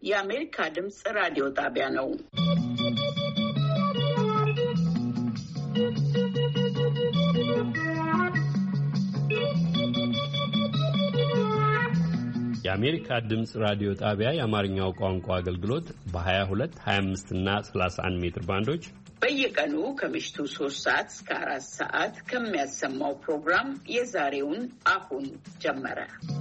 የአሜሪካ ድምጽ ራዲዮ ጣቢያ ነው። የአሜሪካ ድምጽ ራዲዮ ጣቢያ የአማርኛው ቋንቋ አገልግሎት በ22፣ 25 እና 31 ሜትር ባንዶች በየቀኑ ከምሽቱ 3 ሰዓት እስከ 4 ሰዓት ከሚያሰማው ፕሮግራም የዛሬውን አሁን ጀመረ።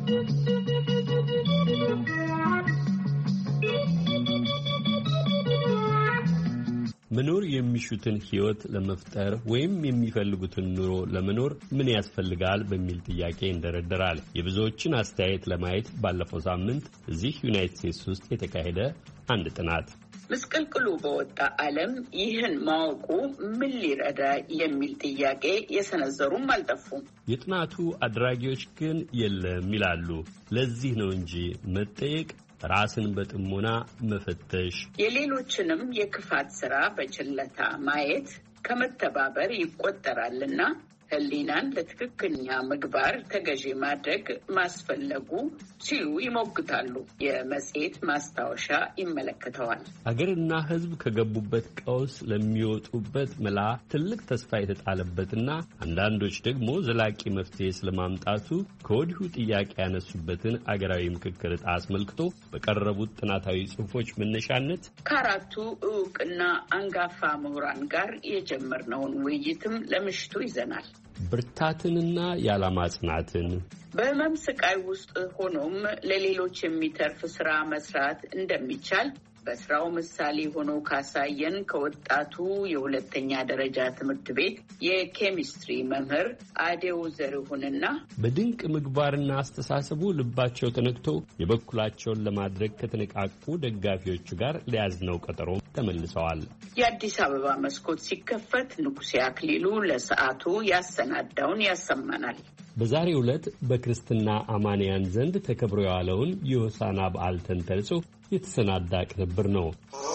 መኖር የሚሹትን ህይወት ለመፍጠር ወይም የሚፈልጉትን ኑሮ ለመኖር ምን ያስፈልጋል በሚል ጥያቄ እንደረደራል። የብዙዎችን አስተያየት ለማየት ባለፈው ሳምንት እዚህ ዩናይትድ ስቴትስ ውስጥ የተካሄደ አንድ ጥናት ምስቅልቅሉ በወጣ ዓለም ይህን ማወቁ ምን ሊረዳ የሚል ጥያቄ የሰነዘሩም አልጠፉም። የጥናቱ አድራጊዎች ግን የለም ይላሉ። ለዚህ ነው እንጂ መጠየቅ፣ ራስን በጥሞና መፈተሽ፣ የሌሎችንም የክፋት ሥራ በችለታ ማየት ከመተባበር ይቆጠራልና ህሊናን ለትክክለኛ ምግባር ተገዢ ማድረግ ማስፈለጉ ሲሉ ይሞግታሉ። የመጽሔት ማስታወሻ ይመለከተዋል። አገርና ሕዝብ ከገቡበት ቀውስ ለሚወጡበት መላ ትልቅ ተስፋ የተጣለበትና አንዳንዶች ደግሞ ዘላቂ መፍትሄ ስለማምጣቱ ከወዲሁ ጥያቄ ያነሱበትን አገራዊ ምክክር ዕጣ አስመልክቶ በቀረቡት ጥናታዊ ጽሑፎች መነሻነት ከአራቱ ዕውቅና አንጋፋ ምሁራን ጋር የጀመርነውን ውይይትም ለምሽቱ ይዘናል። ብርታትንና የዓላማ ጽናትን፣ በህመም ስቃይ ውስጥ ሆኖም ለሌሎች የሚተርፍ ስራ መስራት እንደሚቻል በስራው ምሳሌ ሆኖ ካሳየን ከወጣቱ የሁለተኛ ደረጃ ትምህርት ቤት የኬሚስትሪ መምህር አዴው ዘሪሁንና በድንቅ ምግባርና አስተሳሰቡ ልባቸው ተነክቶ የበኩላቸውን ለማድረግ ከተነቃቁ ደጋፊዎቹ ጋር ለያዝነው ቀጠሮ ተመልሰዋል። የአዲስ አበባ መስኮት ሲከፈት ንጉሴ አክሊሉ ለሰዓቱ ያሰናዳውን ያሰማናል። በዛሬው ዕለት በክርስትና አማንያን ዘንድ ተከብሮ የዋለውን የሆሳዕና በዓል ተንተርሶ የተሰናዳ ቅንብር ነው።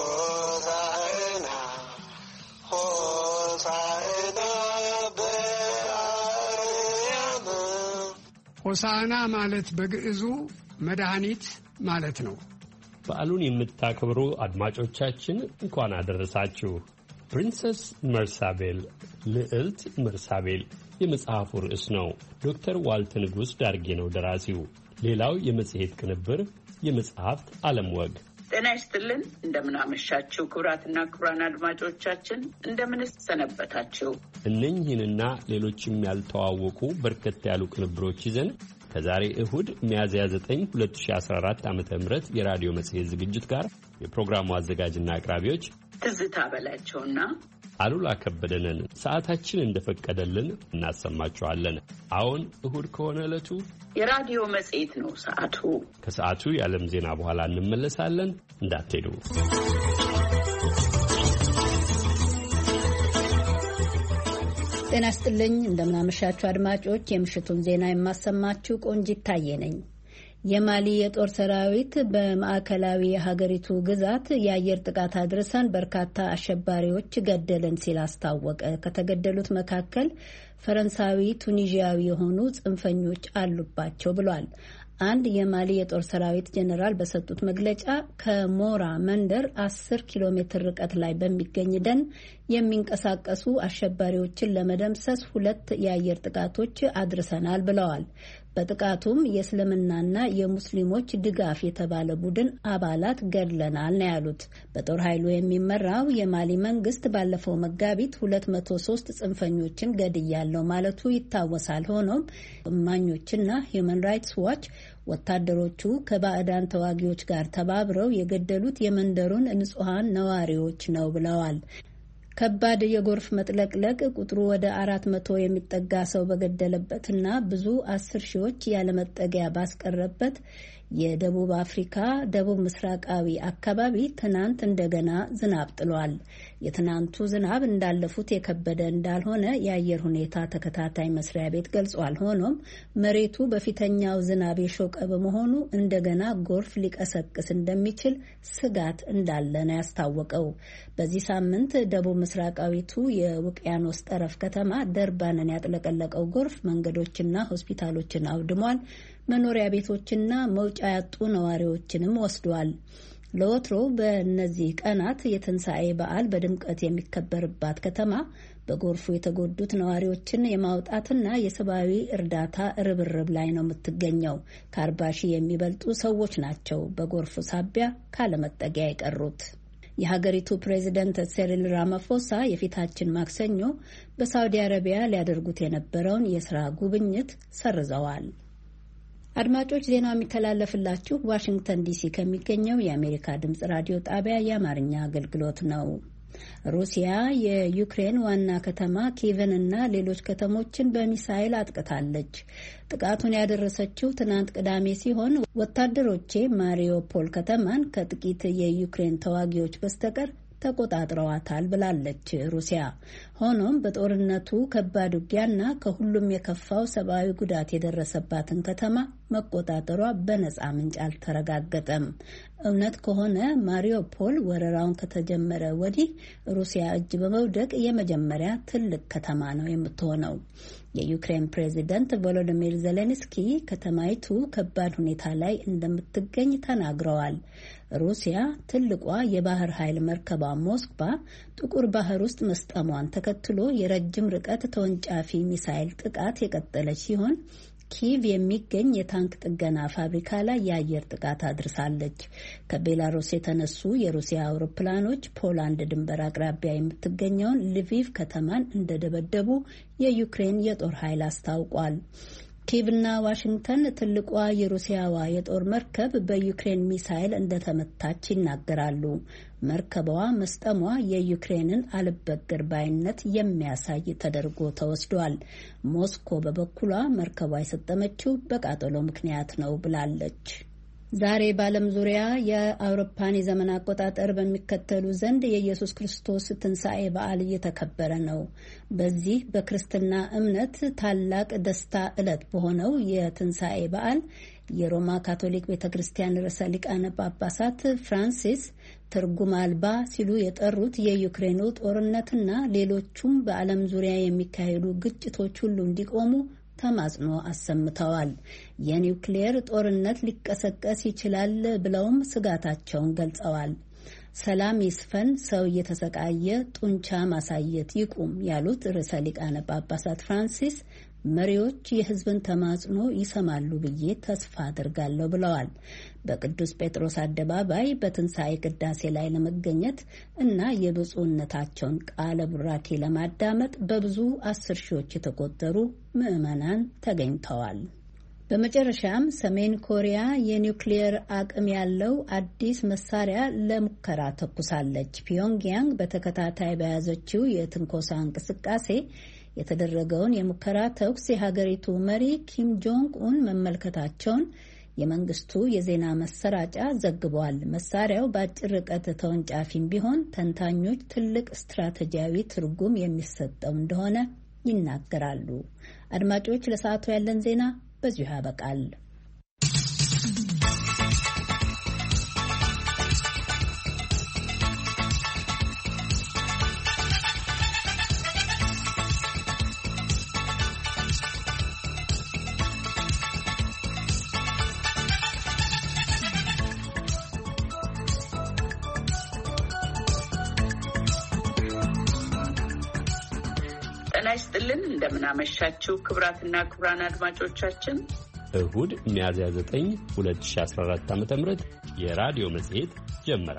ሆሳዕና ማለት በግዕዙ መድኃኒት ማለት ነው። በዓሉን የምታከብሩ አድማጮቻችን እንኳን አደረሳችሁ። ፕሪንሰስ መርሳቤል፣ ልዕልት መርሳቤል የመጽሐፉ ርዕስ ነው። ዶክተር ዋልተ ንጉሥ ዳርጌ ነው ደራሲው። ሌላው የመጽሔት ቅንብር የመጽሐፍት ዓለም ወግ። ጤና ይስጥልን፣ እንደምናመሻችሁ ክቡራትና ክቡራን አድማጮቻችን፣ እንደምንስ ሰነበታችሁ። እነኝህንና ሌሎችም ያልተዋወቁ በርከት ያሉ ቅንብሮች ይዘን ከዛሬ እሁድ ሚያዝያ 9 2014 ዓ.ም የራዲዮ መጽሔት ዝግጅት ጋር የፕሮግራሙ አዘጋጅና አቅራቢዎች ትዝታ በላቸውና አሉላ ከበደንን ሰዓታችን እንደፈቀደልን እናሰማችኋለን። አሁን እሁድ ከሆነ ዕለቱ የራዲዮ መጽሔት ነው። ሰዓቱ ከሰዓቱ የዓለም ዜና በኋላ እንመለሳለን። እንዳትሄዱ። ጤና ይስጥልኝ፣ እንደምናመሻችሁ አድማጮች። የምሽቱን ዜና የማሰማችሁ ቆንጂት ታዬ ነኝ። የማሊ የጦር ሰራዊት በማዕከላዊ የሀገሪቱ ግዛት የአየር ጥቃት አድርሰን በርካታ አሸባሪዎች ገደልን ሲል አስታወቀ። ከተገደሉት መካከል ፈረንሳዊ፣ ቱኒዥያዊ የሆኑ ጽንፈኞች አሉባቸው ብሏል። አንድ የማሊ የጦር ሰራዊት ጄኔራል በሰጡት መግለጫ ከሞራ መንደር 10 ኪሎ ሜትር ርቀት ላይ በሚገኝ ደን የሚንቀሳቀሱ አሸባሪዎችን ለመደምሰስ 2 የአየር ጥቃቶች አድርሰናል ብለዋል። በጥቃቱም የእስልምናና የሙስሊሞች ድጋፍ የተባለ ቡድን አባላት ገድለናል ነው ያሉት። በጦር ኃይሉ የሚመራው የማሊ መንግስት ባለፈው መጋቢት 203 ጽንፈኞችን ገድያለው ማለቱ ይታወሳል። ሆኖም እማኞችና ሂውማን ራይትስ ዋች ወታደሮቹ ከባዕዳን ተዋጊዎች ጋር ተባብረው የገደሉት የመንደሩን ንጹሐን ነዋሪዎች ነው ብለዋል። ከባድ የጎርፍ መጥለቅለቅ ቁጥሩ ወደ 400 የሚጠጋ ሰው በገደለበትና ብዙ 10 ሺዎች ያለመጠጊያ ባስቀረበት የደቡብ አፍሪካ ደቡብ ምስራቃዊ አካባቢ ትናንት እንደገና ዝናብ ጥሏል። የትናንቱ ዝናብ እንዳለፉት የከበደ እንዳልሆነ የአየር ሁኔታ ተከታታይ መስሪያ ቤት ገልጿል። ሆኖም መሬቱ በፊተኛው ዝናብ የሾቀ በመሆኑ እንደገና ጎርፍ ሊቀሰቅስ እንደሚችል ስጋት እንዳለ ነው ያስታወቀው። በዚህ ሳምንት ደቡብ ምስራቃዊቱ የውቅያኖስ ጠረፍ ከተማ ደርባንን ያጥለቀለቀው ጎርፍ መንገዶችና ሆስፒታሎችን አውድሟል። መኖሪያ ቤቶችና መውጫ ያጡ ነዋሪዎችንም ወስዷል። ለወትሮ በእነዚህ ቀናት የትንሣኤ በዓል በድምቀት የሚከበርባት ከተማ በጎርፉ የተጎዱት ነዋሪዎችን የማውጣትና የሰብአዊ እርዳታ ርብርብ ላይ ነው የምትገኘው። ከ40 ሺህ የሚበልጡ ሰዎች ናቸው በጎርፉ ሳቢያ ካለመጠጊያ የቀሩት። የሀገሪቱ ፕሬዚደንት ሴሪል ራማፎሳ የፊታችን ማክሰኞ በሳውዲ አረቢያ ሊያደርጉት የነበረውን የስራ ጉብኝት ሰርዘዋል። አድማጮች ዜናው የሚተላለፍላችሁ ዋሽንግተን ዲሲ ከሚገኘው የአሜሪካ ድምጽ ራዲዮ ጣቢያ የአማርኛ አገልግሎት ነው። ሩሲያ የዩክሬን ዋና ከተማ ኪየቭን እና ሌሎች ከተሞችን በሚሳይል አጥቅታለች። ጥቃቱን ያደረሰችው ትናንት ቅዳሜ ሲሆን ወታደሮቼ ማሪዮፖል ከተማን ከጥቂት የዩክሬን ተዋጊዎች በስተቀር ተቆጣጥረዋታል ብላለች ሩሲያ። ሆኖም በጦርነቱ ከባድ ውጊያና ከሁሉም የከፋው ሰብአዊ ጉዳት የደረሰባትን ከተማ መቆጣጠሯ በነፃ ምንጭ አልተረጋገጠም። እውነት ከሆነ ማሪዮፖል ወረራውን ከተጀመረ ወዲህ ሩሲያ እጅ በመውደቅ የመጀመሪያ ትልቅ ከተማ ነው የምትሆነው። የዩክሬን ፕሬዚደንት ቮሎዲሚር ዜሌንስኪ ከተማይቱ ከባድ ሁኔታ ላይ እንደምትገኝ ተናግረዋል። ሩሲያ ትልቋ የባህር ኃይል መርከቧ ሞስክቫ ጥቁር ባህር ውስጥ መስጠሟን ተከትሎ የረጅም ርቀት ተወንጫፊ ሚሳይል ጥቃት የቀጠለች ሲሆን ኪየቭ የሚገኝ የታንክ ጥገና ፋብሪካ ላይ የአየር ጥቃት አድርሳለች። ከቤላሩስ የተነሱ የሩሲያ አውሮፕላኖች ፖላንድ ድንበር አቅራቢያ የምትገኘውን ሊቪቭ ከተማን እንደደበደቡ የዩክሬን የጦር ኃይል አስታውቋል። ኪየቭና ዋሽንግተን ትልቋ የሩሲያዋ የጦር መርከብ በዩክሬን ሚሳይል እንደተመታች ይናገራሉ። መርከቧ መስጠሟ የዩክሬንን አልበገር ባይነት የሚያሳይ ተደርጎ ተወስዷል። ሞስኮ በበኩሏ መርከቧ የሰጠመችው በቃጠሎ ምክንያት ነው ብላለች። ዛሬ በዓለም ዙሪያ የአውሮፓን የዘመን አቆጣጠር በሚከተሉ ዘንድ የኢየሱስ ክርስቶስ ትንሣኤ በዓል እየተከበረ ነው። በዚህ በክርስትና እምነት ታላቅ ደስታ ዕለት በሆነው የትንሣኤ በዓል የሮማ ካቶሊክ ቤተ ክርስቲያን ርዕሰ ሊቃነ ጳጳሳት ፍራንሲስ ትርጉም አልባ ሲሉ የጠሩት የዩክሬኑ ጦርነትና ሌሎቹም በዓለም ዙሪያ የሚካሄዱ ግጭቶች ሁሉ እንዲቆሙ ተማጽኖ አሰምተዋል። የኒውክሌር ጦርነት ሊቀሰቀስ ይችላል ብለውም ስጋታቸውን ገልጸዋል። ሰላም ይስፈን፣ ሰው እየተሰቃየ ጡንቻ ማሳየት ይቁም ያሉት ርዕሰ ሊቃነ ጳጳሳት ፍራንሲስ መሪዎች የሕዝብን ተማጽኖ ይሰማሉ ብዬ ተስፋ አድርጋለሁ ብለዋል። በቅዱስ ጴጥሮስ አደባባይ በትንሣኤ ቅዳሴ ላይ ለመገኘት እና የብፁዕነታቸውን ቃለ ቡራኬ ለማዳመጥ በብዙ 10 ሺዎች የተቆጠሩ ምዕመናን ተገኝተዋል። በመጨረሻም ሰሜን ኮሪያ የኒውክሌር አቅም ያለው አዲስ መሳሪያ ለሙከራ ተኩሳለች። ፒዮንግያንግ በተከታታይ በያዘችው የትንኮሳ እንቅስቃሴ የተደረገውን የሙከራ ተኩስ የሀገሪቱ መሪ ኪም ጆንግ ኡን መመልከታቸውን የመንግስቱ የዜና መሰራጫ ዘግቧል። መሳሪያው በአጭር ርቀት ተወንጫፊም ቢሆን ተንታኞች ትልቅ ስትራቴጂያዊ ትርጉም የሚሰጠው እንደሆነ ይናገራሉ። አድማጮች፣ ለሰዓቱ ያለን ዜና በዚሁ ያበቃል። ጤና ይስጥልን፣ እንደምናመሻችሁ ክቡራትና ክቡራን አድማጮቻችን እሁድ ሚያዝያ 9 2014 ዓ.ም የራዲዮ መጽሔት ጀመረ።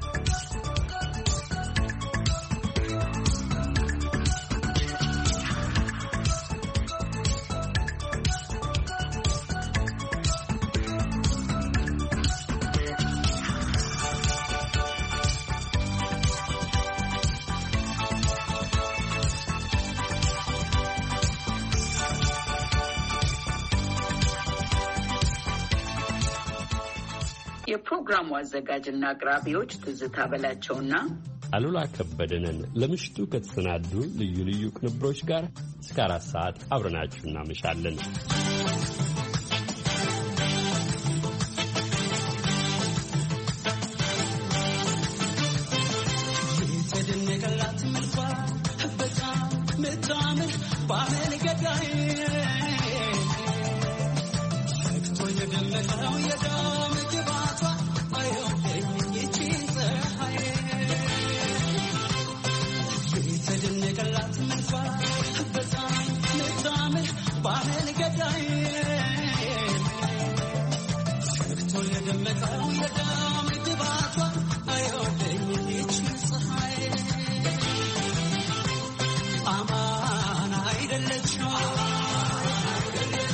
የፕሮግራሙ አዘጋጅና አቅራቢዎች ትዝታ በላቸውና አሉላ ከበደንን ለምሽቱ ከተሰናዱ ልዩ ልዩ ቅንብሮች ጋር እስከ 4 ሰዓት አብረናችሁ እናመሻለን። I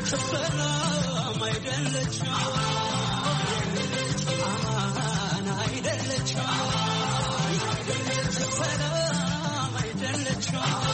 ሰላም አይደለች አማን አይደለች ሰላም አይደለች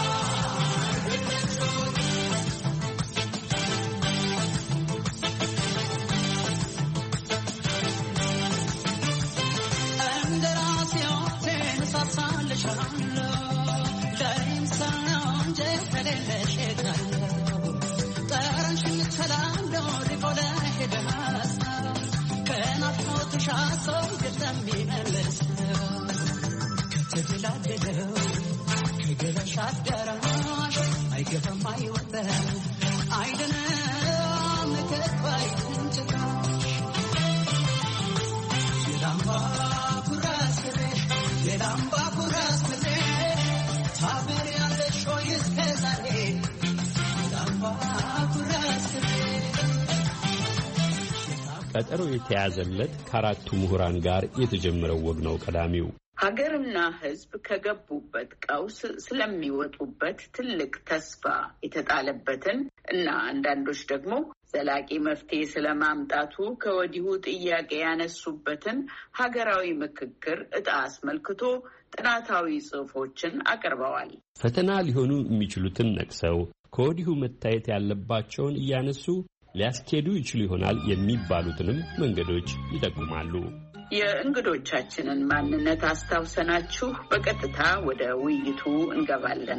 ቀጠሮ የተያዘለት ከአራቱ ምሁራን ጋር የተጀመረው ወግ ነው ቀዳሚው። ሀገርና ሕዝብ ከገቡበት ቀውስ ስለሚወጡበት ትልቅ ተስፋ የተጣለበትን እና አንዳንዶች ደግሞ ዘላቂ መፍትሄ ስለማምጣቱ ከወዲሁ ጥያቄ ያነሱበትን ሀገራዊ ምክክር ዕጣ አስመልክቶ ጥናታዊ ጽሑፎችን አቅርበዋል። ፈተና ሊሆኑ የሚችሉትን ነቅሰው ከወዲሁ መታየት ያለባቸውን እያነሱ ሊያስኬዱ ይችሉ ይሆናል የሚባሉትንም መንገዶች ይጠቁማሉ። የእንግዶቻችንን ማንነት አስታውሰናችሁ በቀጥታ ወደ ውይይቱ እንገባለን።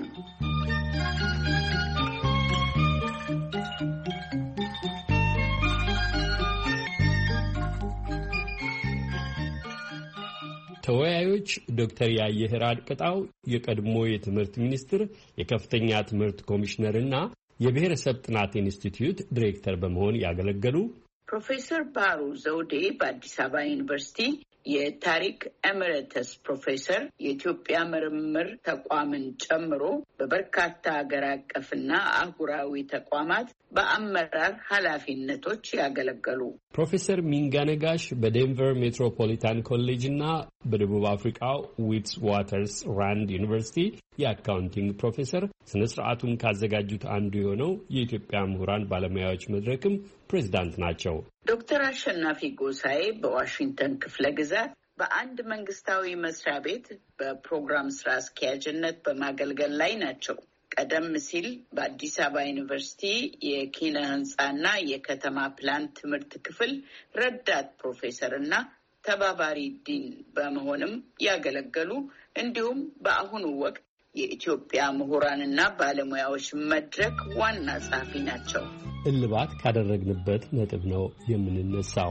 ተወያዮች ዶክተር ያየህራድ ቅጣው የቀድሞ የትምህርት ሚኒስትር የከፍተኛ ትምህርት ኮሚሽነርና የብሔረሰብ ጥናት ኢንስቲትዩት ዲሬክተር በመሆን ያገለገሉ፣ ፕሮፌሰር ባህሩ ዘውዴ በአዲስ አበባ ዩኒቨርሲቲ የታሪክ ኤሜሪተስ ፕሮፌሰር የኢትዮጵያ ምርምር ተቋምን ጨምሮ በበርካታ ሀገር አቀፍና አህጉራዊ ተቋማት በአመራር ኃላፊነቶች ያገለገሉ፣ ፕሮፌሰር ሚንጋ ነጋሽ በዴንቨር ሜትሮፖሊታን ኮሌጅ እና በደቡብ አፍሪካው ዊትስ ዋተርስ ራንድ ዩኒቨርሲቲ የአካውንቲንግ ፕሮፌሰር፣ ስነ ስርዓቱን ካዘጋጁት አንዱ የሆነው የኢትዮጵያ ምሁራን ባለሙያዎች መድረክም ፕሬዝዳንት ናቸው። ዶክተር አሸናፊ ጎሳኤ በዋሽንግተን ክፍለ ግዛት በአንድ መንግስታዊ መስሪያ ቤት በፕሮግራም ስራ አስኪያጅነት በማገልገል ላይ ናቸው። ቀደም ሲል በአዲስ አበባ ዩኒቨርሲቲ የኪነ ህንፃና የከተማ ፕላን ትምህርት ክፍል ረዳት ፕሮፌሰር እና ተባባሪ ዲን በመሆንም ያገለገሉ እንዲሁም በአሁኑ ወቅት የኢትዮጵያ ምሁራንና ባለሙያዎች መድረክ ዋና ጸሐፊ ናቸው። እልባት ካደረግንበት ነጥብ ነው የምንነሳው።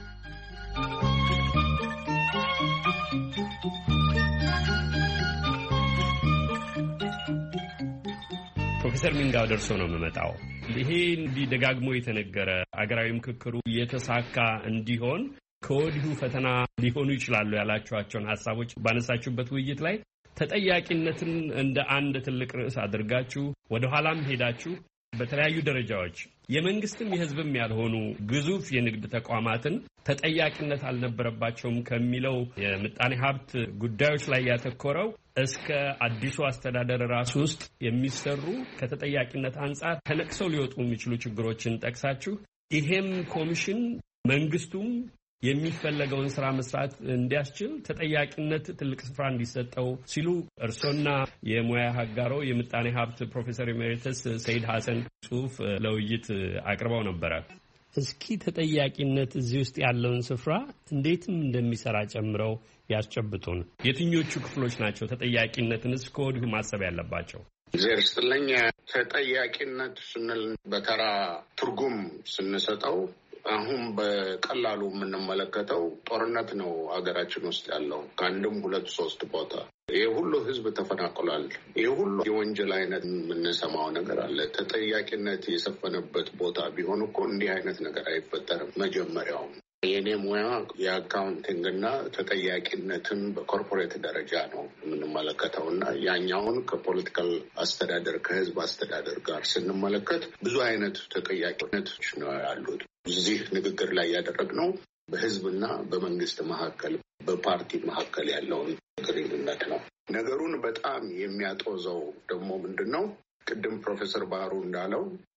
ፕሮፌሰር ሚንጋው ደርሶ ነው የምመጣው። ይሄ እንዲህ ደጋግሞ የተነገረ አገራዊ ምክክሩ የተሳካ እንዲሆን ከወዲሁ ፈተና ሊሆኑ ይችላሉ ያላችኋቸውን ሀሳቦች ባነሳችሁበት ውይይት ላይ ተጠያቂነትን እንደ አንድ ትልቅ ርዕስ አድርጋችሁ ወደ ኋላም ሄዳችሁ በተለያዩ ደረጃዎች የመንግስትም የሕዝብም ያልሆኑ ግዙፍ የንግድ ተቋማትን ተጠያቂነት አልነበረባቸውም ከሚለው የምጣኔ ሀብት ጉዳዮች ላይ ያተኮረው እስከ አዲሱ አስተዳደር ራሱ ውስጥ የሚሰሩ ከተጠያቂነት አንጻር ተነቅሰው ሊወጡ የሚችሉ ችግሮችን ጠቅሳችሁ ይሄም ኮሚሽን መንግስቱም የሚፈለገውን ስራ መስራት እንዲያስችል ተጠያቂነት ትልቅ ስፍራ እንዲሰጠው ሲሉ እርሶና የሙያ ሀጋሮ የምጣኔ ሀብት ፕሮፌሰር ኤሜሪተስ ሰይድ ሐሰን ጽሑፍ ለውይይት አቅርበው ነበረ። እስኪ ተጠያቂነት እዚህ ውስጥ ያለውን ስፍራ እንዴትም እንደሚሰራ ጨምረው ያስጨብጡን። የትኞቹ ክፍሎች ናቸው ተጠያቂነትንስ ከወዲሁ ማሰብ ያለባቸው? እግዚአብሔር ይስጥልኝ። ተጠያቂነት ስንል በተራ ትርጉም ስንሰጠው አሁን በቀላሉ የምንመለከተው ጦርነት ነው ሀገራችን ውስጥ ያለው ከአንድም ሁለት ሶስት ቦታ። ይህ ሁሉ ህዝብ ተፈናቅሏል። ይህ ሁሉ የወንጀል አይነት የምንሰማው ነገር አለ። ተጠያቂነት የሰፈነበት ቦታ ቢሆን እኮ እንዲህ አይነት ነገር አይፈጠርም። መጀመሪያውም የኔ ሙያ የአካውንቲንግ እና ተጠያቂነትን በኮርፖሬት ደረጃ ነው የምንመለከተው እና ያኛውን ከፖለቲካል አስተዳደር ከህዝብ አስተዳደር ጋር ስንመለከት ብዙ አይነት ተጠያቂነቶች ነው ያሉት። እዚህ ንግግር ላይ ያደረግነው በህዝብና በመንግስት መካከል በፓርቲ መካከል ያለውን ግንኙነት ነው። ነገሩን በጣም የሚያጦዘው ደግሞ ምንድን ነው? ቅድም ፕሮፌሰር ባህሩ እንዳለው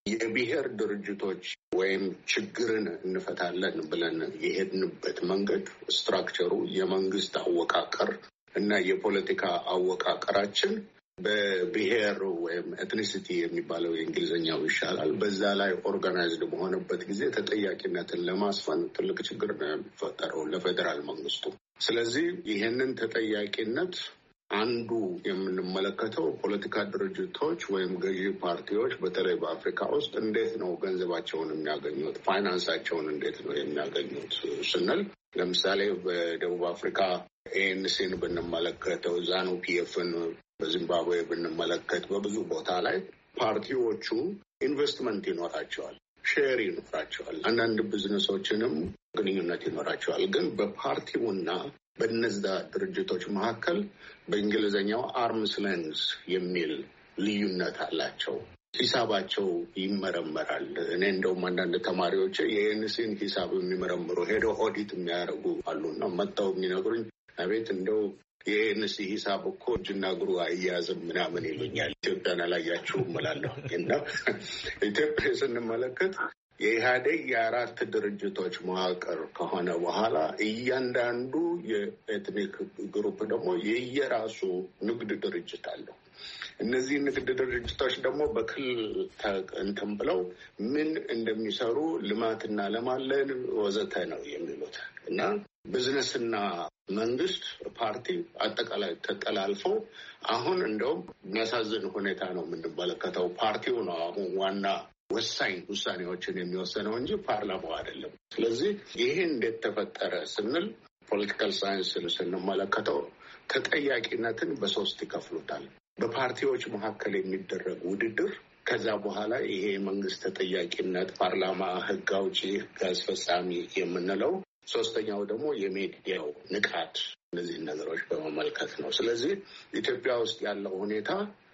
የብሔር ድርጅቶች ወይም ችግርን እንፈታለን ብለን የሄድንበት መንገድ ስትራክቸሩ የመንግስት አወቃቀር እና የፖለቲካ አወቃቀራችን በብሔር ወይም ኤትኒሲቲ የሚባለው የእንግሊዝኛው ይሻላል። በዛ ላይ ኦርጋናይዝድ በሆነበት ጊዜ ተጠያቂነትን ለማስፈን ትልቅ ችግር ነው የሚፈጠረው ለፌዴራል መንግስቱ። ስለዚህ ይህንን ተጠያቂነት አንዱ የምንመለከተው ፖለቲካ ድርጅቶች ወይም ገዢ ፓርቲዎች በተለይ በአፍሪካ ውስጥ እንዴት ነው ገንዘባቸውን የሚያገኙት፣ ፋይናንሳቸውን እንዴት ነው የሚያገኙት ስንል ለምሳሌ በደቡብ አፍሪካ ኤንሲን ብንመለከተው፣ ዛኑ ፒኤፍን በዚምባብዌ ብንመለከት በብዙ ቦታ ላይ ፓርቲዎቹ ኢንቨስትመንት ይኖራቸዋል፣ ሼር ይኖራቸዋል፣ አንዳንድ ቢዝነሶችንም ግንኙነት ይኖራቸዋል። ግን በፓርቲውና በነዛ ድርጅቶች መካከል በእንግሊዝኛው አርምስ ሌንግዝ የሚል ልዩነት አላቸው። ሂሳባቸው ይመረመራል። እኔ እንደውም አንዳንድ ተማሪዎች የኤንሲን ሂሳብ የሚመረምሩ ሄደው ኦዲት የሚያደርጉ አሉና መጥተው የሚነግሩኝ አቤት እንደው የኤንሲ ሂሳብ እኮ እጅና እግሩ አያያዝም ምናምን ይሉኛል። ኢትዮጵያን አላያችሁም እላለሁ እና ኢትዮጵያ ስንመለከት የኢህአዴግ የአራት ድርጅቶች መዋቅር ከሆነ በኋላ እያንዳንዱ የኤትኒክ ግሩፕ ደግሞ የየራሱ ንግድ ድርጅት አለው። እነዚህ ንግድ ድርጅቶች ደግሞ በክልል እንትን ብለው ምን እንደሚሰሩ ልማትና ለማለን ወዘተ ነው የሚሉት እና ቢዝነስና መንግስት ፓርቲ አጠቃላይ ተጠላልፈው አሁን እንደውም የሚያሳዝን ሁኔታ ነው የምንመለከተው። ፓርቲው ነው አሁን ዋና ወሳኝ ውሳኔዎችን የሚወሰነው እንጂ ፓርላማው አይደለም። ስለዚህ ይሄ እንዴት ተፈጠረ ስንል ፖለቲካል ሳይንስን ስንመለከተው ተጠያቂነትን በሶስት ይከፍሉታል። በፓርቲዎች መካከል የሚደረግ ውድድር፣ ከዛ በኋላ ይሄ መንግስት ተጠያቂነት፣ ፓርላማ፣ ህግ አውጪ፣ ህግ አስፈጻሚ የምንለው፣ ሶስተኛው ደግሞ የሚዲያው ንቃት፣ እነዚህን ነገሮች በመመልከት ነው። ስለዚህ ኢትዮጵያ ውስጥ ያለው ሁኔታ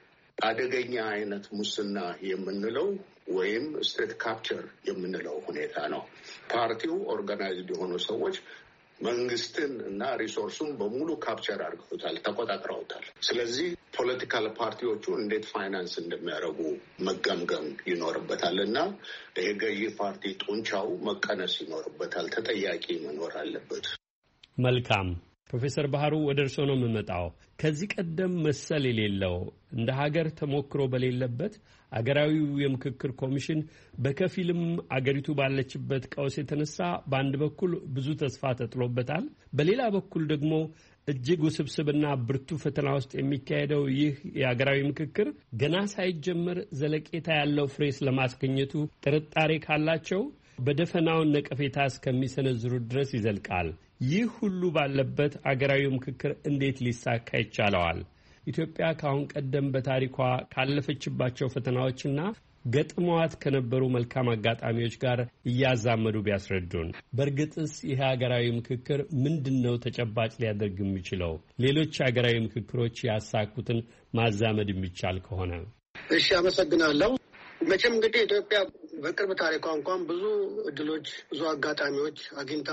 አደገኛ አይነት ሙስና የምንለው ወይም ስቴት ካፕቸር የምንለው ሁኔታ ነው። ፓርቲው ኦርጋናይዝድ የሆኑ ሰዎች መንግስትን እና ሪሶርሱን በሙሉ ካፕቸር አድርገውታል፣ ተቆጣጥረውታል። ስለዚህ ፖለቲካል ፓርቲዎቹ እንዴት ፋይናንስ እንደሚያደርጉ መገምገም ይኖርበታል እና ይሄ ገዢ ፓርቲ ጡንቻው መቀነስ ይኖርበታል። ተጠያቂ መኖር አለበት። መልካም ፕሮፌሰር ባህሩ ወደ እርስዎ ነው የምመጣው። ከዚህ ቀደም መሰል የሌለው እንደ ሀገር ተሞክሮ በሌለበት አገራዊው የምክክር ኮሚሽን በከፊልም አገሪቱ ባለችበት ቀውስ የተነሳ በአንድ በኩል ብዙ ተስፋ ተጥሎበታል፣ በሌላ በኩል ደግሞ እጅግ ውስብስብና ብርቱ ፈተና ውስጥ የሚካሄደው ይህ የአገራዊ ምክክር ገና ሳይጀመር ዘለቄታ ያለው ፍሬ ለማስገኘቱ ጥርጣሬ ካላቸው በደፈናውን ነቀፌታ እስከሚሰነዝሩት ድረስ ይዘልቃል። ይህ ሁሉ ባለበት አገራዊ ምክክር እንዴት ሊሳካ ይቻለዋል? ኢትዮጵያ ከአሁን ቀደም በታሪኳ ካለፈችባቸው ፈተናዎችና ገጥመዋት ከነበሩ መልካም አጋጣሚዎች ጋር እያዛመዱ ቢያስረዱን። በእርግጥስ ይህ ሀገራዊ ምክክር ምንድን ነው ተጨባጭ ሊያደርግ የሚችለው? ሌሎች ሀገራዊ ምክክሮች ያሳኩትን ማዛመድ የሚቻል ከሆነ። እሺ፣ አመሰግናለሁ። መቼም እንግዲህ ኢትዮጵያ በቅርብ ታሪኳ እንኳን ብዙ እድሎች፣ ብዙ አጋጣሚዎች አግኝታ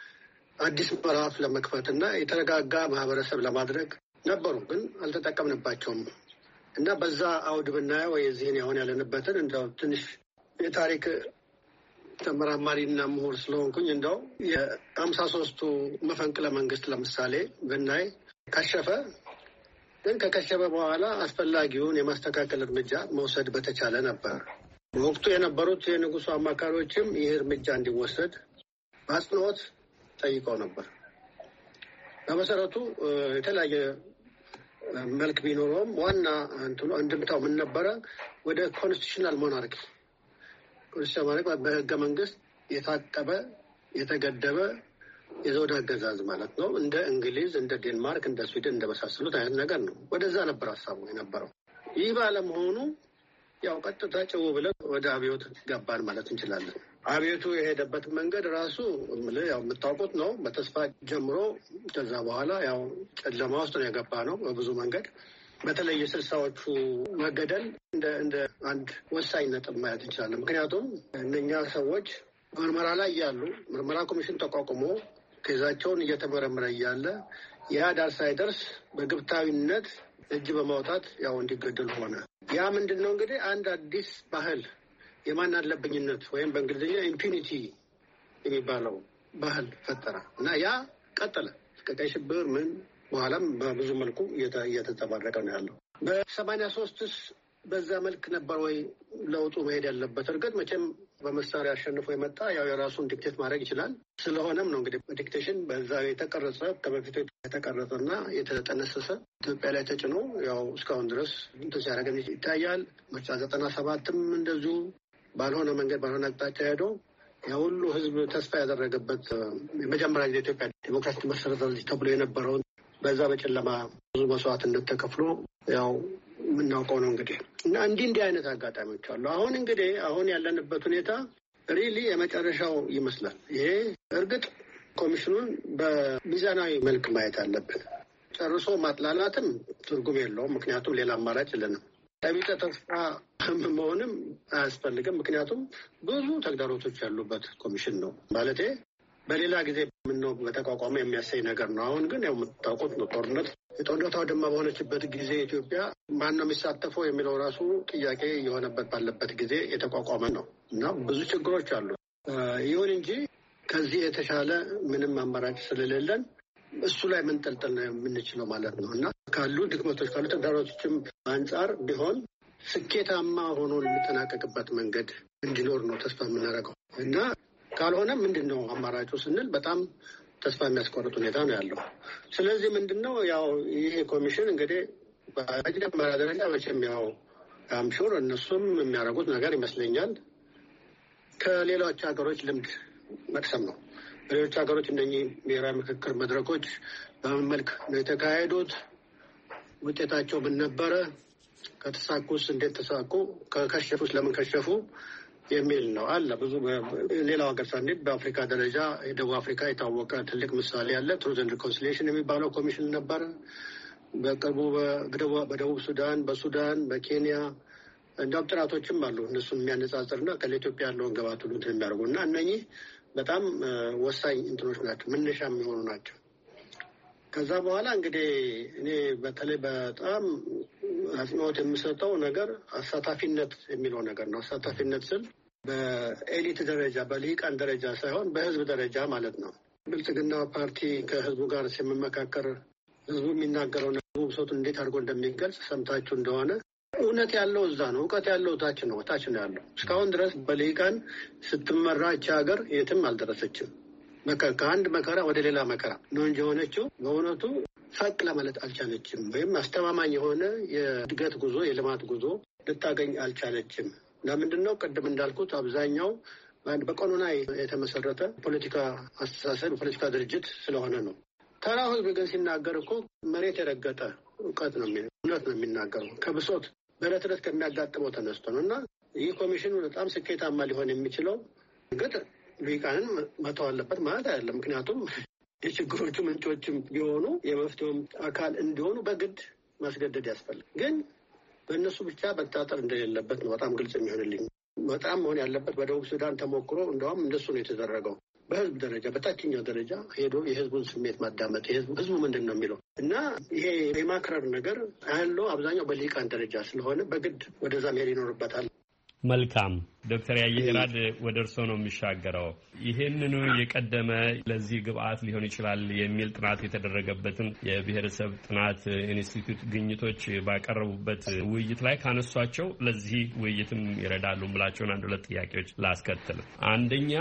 አዲስ ምዕራፍ ለመክፈትና የተረጋጋ ማህበረሰብ ለማድረግ ነበሩ፣ ግን አልተጠቀምንባቸውም እና በዛ አውድ ብናየው የዚህን አሁን ያለንበትን እንደው ትንሽ የታሪክ ተመራማሪና ምሁር ስለሆንኩኝ እንደው የ53ቱ መፈንቅለ መንግስት ለምሳሌ ብናይ ከሸፈ፣ ግን ከከሸፈ በኋላ አስፈላጊውን የማስተካከል እርምጃ መውሰድ በተቻለ ነበር። በወቅቱ የነበሩት የንጉሱ አማካሪዎችም ይህ እርምጃ እንዲወሰድ በአጽንኦት ጠይቀው ነበር። በመሰረቱ የተለያየ መልክ ቢኖረውም ዋና እንትኑ እንድምታው ምን ነበረ? ወደ ኮንስቲቱሽናል ሞናርኪ፣ ኮንስቲቱሽናል ሞናርኪ በህገ መንግስት የታቀበ የተገደበ የዘውድ አገዛዝ ማለት ነው። እንደ እንግሊዝ፣ እንደ ዴንማርክ፣ እንደ ስዊድን እንደመሳሰሉት አይነት ነገር ነው። ወደዛ ነበር ሀሳቡ የነበረው። ይህ ባለመሆኑ ያው ቀጥታ ጭው ብለን ወደ አብዮት ገባን ማለት እንችላለን። አብዮቱ የሄደበት መንገድ ራሱ ያው የምታውቁት ነው። በተስፋ ጀምሮ ከዛ በኋላ ያው ጨለማ ውስጥ ነው የገባ ነው በብዙ መንገድ። በተለይ የስልሳዎቹ መገደል እንደ አንድ ወሳኝ ነጥብ ማየት እንችላለን። ምክንያቱም እነኛ ሰዎች ምርመራ ላይ እያሉ ምርመራ ኮሚሽን ተቋቁሞ ኬዛቸውን እየተመረመረ እያለ ያ ዳር ሳይደርስ በግብታዊነት እጅ በማውጣት ያው እንዲገደሉ ሆነ። ያ ምንድን ነው እንግዲህ አንድ አዲስ ባህል የማን አለብኝነት ወይም በእንግሊዝኛ ኢምፒኒቲ የሚባለው ባህል ፈጠረ እና ያ ቀጠለ እስከ ቀይ ሽብር ምን በኋላም በብዙ መልኩ እየተጠባረቀ ነው ያለው። በ83ስ በዛ መልክ ነበር ወይ ለውጡ መሄድ ያለበት? እርግጥ መቼም በመሳሪያ አሸንፎ የመጣ ያው የራሱን ዲክቴት ማድረግ ይችላል። ስለሆነም ነው እንግዲህ ዲክቴሽን በዛ የተቀረጸ ከበፊቱ የተቀረጸና የተጠነሰሰ ኢትዮጵያ ላይ ተጭኖ ያው እስካሁን ድረስ እንትን ሲያደርገን ይታያል። ምርጫ 97ም እንደዚሁ ባልሆነ መንገድ ባልሆነ አቅጣጫ ሄዶ የሁሉ ህዝብ ተስፋ ያደረገበት የመጀመሪያ ጊዜ ኢትዮጵያ ዲሞክራሲ መሰረታለች ተብሎ የነበረውን በዛ በጨለማ ብዙ መስዋዕትነት ተከፍሎ ያው የምናውቀው ነው እንግዲህ እና እንዲህ አይነት አጋጣሚዎች አሉ። አሁን እንግዲህ አሁን ያለንበት ሁኔታ ሪሊ የመጨረሻው ይመስላል። ይሄ እርግጥ ኮሚሽኑን በሚዛናዊ መልክ ማየት አለብን። ጨርሶ ማጥላላትም ትርጉም የለውም። ምክንያቱም ሌላ አማራጭ የለንም። ለቢጠ ተስፋ መሆንም አያስፈልግም። ምክንያቱም ብዙ ተግዳሮቶች ያሉበት ኮሚሽን ነው ማለቴ በሌላ ጊዜ ምነው በተቋቋመ የሚያሳይ ነገር ነው። አሁን ግን ያው የምታውቁት ነው የጦርነቱ አውድማ በሆነችበት ጊዜ ኢትዮጵያ ማን ነው የሚሳተፈው የሚለው ራሱ ጥያቄ የሆነበት ባለበት ጊዜ የተቋቋመ ነው እና ብዙ ችግሮች አሉ። ይሁን እንጂ ከዚህ የተሻለ ምንም አማራጭ ስለሌለን እሱ ላይ መንጠልጠል ነው የምንችለው ማለት ነው እና ካሉ ድክመቶች ካሉ ተግዳሮቶችም አንጻር ቢሆን ስኬታማ ሆኖ የሚጠናቀቅበት መንገድ እንዲኖር ነው ተስፋ የምናደርገው እና ካልሆነ ምንድን ነው አማራጩ ስንል በጣም ተስፋ የሚያስቆርጥ ሁኔታ ነው ያለው። ስለዚህ ምንድን ነው ያው ይሄ ኮሚሽን እንግዲህ በመጀመሪያ ደረጃ መቼም ያው አምሹር እነሱም የሚያደርጉት ነገር ይመስለኛል ከሌሎች ሀገሮች ልምድ መቅሰም ነው። በሌሎች ሀገሮች እነኚህ ብሔራዊ ምክክር መድረኮች በምን መልክ ነው የተካሄዱት? ውጤታቸው ምን ነበረ? ከተሳኩስ እንዴት ተሳኩ? ከከሸፉስ ለምን ከሸፉ? የሚል ነው አለ። ብዙ ሌላው ሀገር ሳንሄድ በአፍሪካ ደረጃ የደቡብ አፍሪካ የታወቀ ትልቅ ምሳሌ ያለ ትሩዝ ኤንድ ሪኮንሲሊዬሽን የሚባለው ኮሚሽን ነበረ። በቅርቡ በደቡብ ሱዳን፣ በሱዳን፣ በኬንያ እንዲያውም ጥናቶችም አሉ እነሱን የሚያነጻጽርና ከኢትዮጵያ ያለውን ገባት ሁሉ እንትን የሚያደርጉ እና እነኚህ በጣም ወሳኝ እንትኖች ናቸው፣ መነሻ የሚሆኑ ናቸው። ከዛ በኋላ እንግዲህ እኔ በተለይ በጣም አጽንኦት የምሰጠው ነገር አሳታፊነት የሚለው ነገር ነው። አሳታፊነት ስል በኤሊት ደረጃ በልሂቃን ደረጃ ሳይሆን በህዝብ ደረጃ ማለት ነው። ብልጽግና ፓርቲ ከህዝቡ ጋር ሲመካከር ህዝቡ የሚናገረው ህዝቡ ብሶቱን እንዴት አድርጎ እንደሚገልጽ ሰምታችሁ እንደሆነ እውነት ያለው እዛ ነው። እውቀት ያለው ታች ነው ያለው። እስካሁን ድረስ በልሂቃን ስትመራ ይህች ሀገር የትም አልደረሰችም። ከአንድ መከራ ወደ ሌላ መከራ ነው እንጂ የሆነችው በእውነቱ ፈቅ ለማለት አልቻለችም። ወይም አስተማማኝ የሆነ የእድገት ጉዞ የልማት ጉዞ ልታገኝ አልቻለችም። ለምንድን ነው? ቅድም እንዳልኩት አብዛኛው በቀኖና የተመሰረተ ፖለቲካ አስተሳሰብ ፖለቲካ ድርጅት ስለሆነ ነው። ተራው ህዝብ ግን ሲናገር እኮ መሬት የረገጠ እውቀት ነው እውነት ነው የሚናገረው ከብሶት በዕለት ዕለት ከሚያጋጥመው ተነስቶ ነው እና ይህ ኮሚሽኑ በጣም ስኬታማ ሊሆን የሚችለው ግጥ ልሂቃንን መተው አለበት ማለት አይደለም። ምክንያቱም የችግሮቹ ምንጮችም ቢሆኑ የመፍትሄውም አካል እንዲሆኑ በግድ ማስገደድ ያስፈልግ። ግን በእነሱ ብቻ መታጠር እንደሌለበት ነው በጣም ግልጽ የሚሆንልኝ። በጣም መሆን ያለበት በደቡብ ሱዳን ተሞክሮ እንደውም እንደሱ ነው የተደረገው። በህዝብ ደረጃ በታችኛው ደረጃ ሄዶ የህዝቡን ስሜት ማዳመጥ ህዝቡ ምንድን ነው የሚለው እና ይሄ የማክረር ነገር ያለው አብዛኛው በልሂቃን ደረጃ ስለሆነ በግድ ወደዛ መሄድ ይኖርበታል። መልካም ዶክተር ያየህራድ ወደ እርስዎ ነው የሚሻገረው። ይህንኑ የቀደመ ለዚህ ግብአት ሊሆን ይችላል የሚል ጥናት የተደረገበትን የብሔረሰብ ጥናት ኢንስቲትዩት ግኝቶች ባቀረቡበት ውይይት ላይ ካነሷቸው ለዚህ ውይይትም ይረዳሉ ብላቸውን አንድ ሁለት ጥያቄዎች ላስከትል። አንደኛ